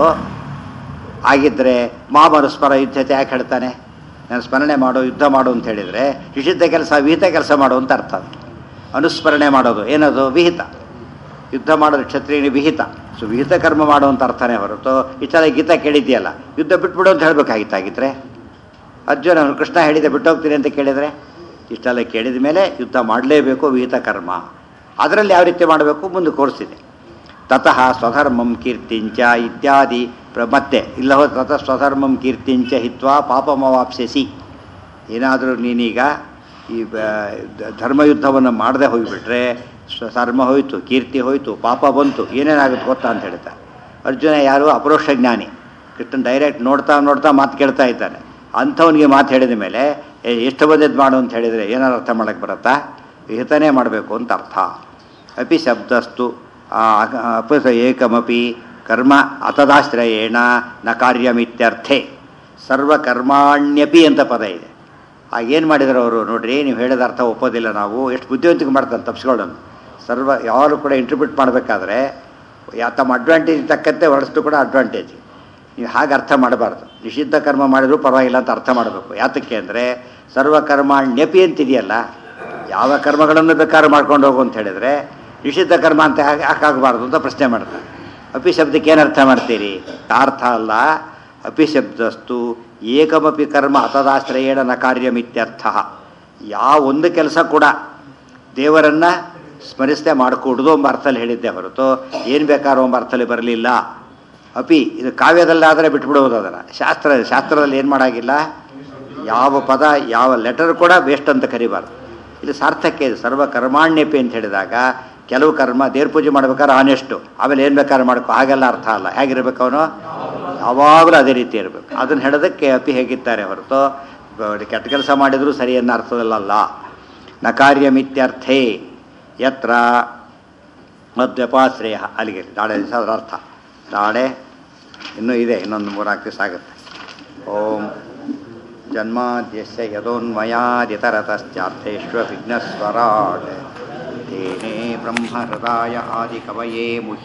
ಆಗಿದ್ದರೆ ಮಾಂ ಅನುಸ್ಮರ ಯುದ್ಧತೆ ಯಾಕೆ ಹೇಳ್ತಾನೆ? ನಾನು ಸ್ಮರಣೆ ಮಾಡು, ಯುದ್ಧ ಮಾಡು ಅಂತ ಹೇಳಿದರೆ ನಿಷಿದ್ಧ ಕೆಲಸ ವಿಹಿತ ಕೆಲಸ ಮಾಡು ಅಂತ ಅರ್ಥ. ಅನುಸ್ಮರಣೆ ಮಾಡೋದು ಏನದು? ವಿಹಿತ. ಯುದ್ಧ ಮಾಡೋದು ಕ್ಷತ್ರಿಯನಿ ವಿಹಿತ. ಸೊ ವಿಹಿತ ಕರ್ಮ ಮಾಡುವಂಥ ಅರ್ಥನೇ ಹೊರತು ಇಷ್ಟೆಲ್ಲ ಗೀತಾ ಕೇಳಿದ್ಯಲ್ಲ, ಯುದ್ಧ ಬಿಟ್ಬಿಡು ಅಂತ ಹೇಳಬೇಕಾಗಿತ್ತಾಗಿದ್ದರೆ. ಅರ್ಜುನ ಕೃಷ್ಣ ಹೇಳಿದೆ ಬಿಟ್ಟೋಗ್ತೀನಿ ಅಂತ ಕೇಳಿದರೆ, ಇಷ್ಟೆಲ್ಲ ಕೇಳಿದ ಮೇಲೆ ಯುದ್ಧ ಮಾಡಲೇಬೇಕು, ವಿಹಿತ ಕರ್ಮ. ಅದರಲ್ಲಿ ಯಾವ ರೀತಿ ಮಾಡಬೇಕು ಮುಂದೆ ಕೋರ್ಸಿದೆ. ತತಃ ಸ್ವಧರ್ಮಂ ಕೀರ್ತಿಂಚ ಇತ್ಯಾದಿ ಪ್ರ ಮತ್ತೆ ಇಲ್ಲ ಹೋದ ತತಃ ಸ್ವಧರ್ಮಂ ಕೀರ್ತಿಂಚ ಹಿತ್ವಾ ಪಾಪಮವಾಪ್ಸ್ಯಸಿ. ಏನಾದರೂ ನೀನೀಗ ಈ ಧರ್ಮಯುದ್ಧವನ್ನು ಮಾಡದೆ ಹೋಗಿಬಿಟ್ರೆ ಸ್ವಧರ್ಮ ಹೋಯಿತು, ಕೀರ್ತಿ ಹೋಯಿತು, ಪಾಪ ಬಂತು, ಏನೇನಾಗುತ್ತೆ ಗೊತ್ತಾ ಅಂತ ಹೇಳ್ತಾರೆ. ಅರ್ಜುನ ಯಾರು? ಅಪರೋಕ್ಷ ಜ್ಞಾನಿ. ಕೃಷ್ಣನ್ ಡೈರೆಕ್ಟ್ ನೋಡ್ತಾ ನೋಡ್ತಾ ಮಾತು ಕೇಳ್ತಾ ಇದ್ದಾನೆ. ಅಂಥವನಿಗೆ ಮಾತು ಹೇಳಿದ ಮೇಲೆ ಎಷ್ಟು ಬಂದಿದ್ದು ಮಾಡು ಅಂತ ಹೇಳಿದರೆ ಏನಾರು ಅರ್ಥ ಮಾಡೋಕ್ಕೆ ಬರುತ್ತಾ? ವಿಹಿತನೇ ಮಾಡಬೇಕು ಅಂತ ಅರ್ಥ. ಅಪಿ ಶಬ್ದಸ್ತು ಅಪ ಏಕಮಪಿ ಕರ್ಮ ಅತದಾಶ್ರಯೇಣ ನ ಕಾರ್ಯಮಿತ್ಯರ್ಥೆ. ಸರ್ವಕರ್ಮಾಣ್ಯಪಿ ಅಂತ ಪದ ಇದೆ. ಆಗೇನು ಮಾಡಿದ್ರು ಅವರು ನೋಡ್ರಿ, ನೀವು ಹೇಳಿದ ಅರ್ಥ ಒಪ್ಪೋದಿಲ್ಲ ನಾವು, ಎಷ್ಟು ಬುದ್ಧಿವಂತಿಕೆ ಮಾಡ್ತಾರೆ ತಪ್ಪಿಸ್ಕೊಳ್ಳೋನು. ಸರ್ವ ಯಾರು ಕೂಡ ಇಂಟರ್ಪ್ರಿಟ್ ಮಾಡಬೇಕಾದ್ರೆ ಯಾ ತಮ್ಮ ಅಡ್ವಾಂಟೇಜ್ ತಕ್ಕಂತೆ ಹೊರಡಿಸ್ತು ಕೂಡ ಅಡ್ವಾಂಟೇಜ್. ನೀವು ಹಾಗೆ ಅರ್ಥ ಮಾಡಬಾರ್ದು. ನಿಷಿದ್ಧ ಕರ್ಮ ಮಾಡಿದರೂ ಪರವಾಗಿಲ್ಲ ಅಂತ ಅರ್ಥ ಮಾಡಬೇಕು. ಯಾತಕ್ಕೆ ಅಂದರೆ ಸರ್ವಕರ್ಮಾಣ್ಯಪಿ ಅಂತಿದೆಯಲ್ಲ, ಯಾವ ಕರ್ಮಗಳನ್ನು ಬೇಕಾದ್ರೂ ಮಾಡ್ಕೊಂಡು ಹೋಗು ಅಂತ ಹೇಳಿದರೆ ನಿಷಿದ್ಧ ಕರ್ಮ ಅಂತ ಯಾಕಾಗಬಾರ್ದು ಅಂತ ಪ್ರಶ್ನೆ ಮಾಡ್ತಾರೆ. ಅಪಿ ಶಬ್ದಕ್ಕೆ ಏನು ಅರ್ಥ ಮಾಡ್ತೀರಿ? ಅರ್ಥ ಅಲ್ಲ. ಅಪಿ ಶಬ್ದಸ್ತು ಏಕಮಪಿ ಕರ್ಮ ಅತದಾಶ್ರಯೇಣ ನ ಕಾರ್ಯಮಿತ್ಯರ್ಥ. ಯಾವ ಒಂದು ಕೆಲಸ ಕೂಡ ದೇವರನ್ನು ಸ್ಮರಿಸದೆ ಮಾಡಿಕೊಡುದು ಎಂಬ ಅರ್ಥದಲ್ಲಿ ಹೇಳಿದ್ದೆ ಹೊರತು ಏನು ಬೇಕಾದ್ರೂ ಎಂಬ ಅರ್ಥದಲ್ಲಿ ಬರಲಿಲ್ಲ. ಅಪಿ ಇದು ಕಾವ್ಯದಲ್ಲಾದರೆ ಬಿಟ್ಬಿಡುವುದು. ಅದನ್ನು ಶಾಸ್ತ್ರ ಶಾಸ್ತ್ರದಲ್ಲಿ ಏನು ಮಾಡೋಂಗಿಲ್ಲ, ಯಾವ ಪದ ಯಾವ ಲೆಟರ್ ಕೂಡ ವೇಸ್ಟ್ ಅಂತ ಕರಿಬಾರ್ದು. ಇಲ್ಲಿ ಸಾರ್ಥಕ್ಕೆ ಇದು ಸರ್ವಕರ್ಮಾಣ್ಯಪಿ ಅಂತ ಹೇಳಿದಾಗ ಕೆಲವು ಕರ್ಮ ದೇವ್ರ ಪೂಜೆ ಮಾಡ್ಬೇಕಾದ್ರೆ ಆನೆಸ್ಟು, ಆಮೇಲೆ ಏನು ಬೇಕಾದ್ರೆ ಮಾಡ್ಕೊ, ಹಾಗೆಲ್ಲ ಅರ್ಥ ಅಲ್ಲ. ಹೇಗಿರ್ಬೇಕು ಅವನು? ಯಾವಾಗಲೂ ಅದೇ ರೀತಿ ಇರಬೇಕು. ಅದನ್ನು ಹೇಳೋದಕ್ಕೆ ಅಪಿ ಹೇಗಿದ್ದಾರೆ ಹೊರತು ಕೆಟ್ಟ ಕೆಲಸ ಮಾಡಿದರೂ ಸರಿ ಅನ್ನೋ ಅರ್ಥದಲ್ಲಲ್ಲ. ನ ಕಾರ್ಯಮಿತ್ಯರ್ಥೇ ಯತ್ರ ಮದ್ವ್ಯಪಾಶ್ರಯ. ಅಲ್ಲಿಗೆ ನಾಳೆ ದಿವಸ ಅದರ ಅರ್ಥ. ನಾಳೆ ಇನ್ನೂ ಇದೆ, ಇನ್ನೊಂದು ಮೂರ್ನಾಲ್ಕು ದಿವಸ ಆಗುತ್ತೆ. ಓಂ ಜನ್ಮಾದ್ಯಸ್ಯ ಯದೋನ್ಮಯಾದಿತರತಶ್ಚಾರ್ಥೇಶ್ವ ವಿಘ್ನಸ್ವರಾಟ್ ತೇನೇ ಬ್ರಹ್ಮ ಹೃದಯ ಆದಿ ಕವಯೇ ಮುಹ್ಯ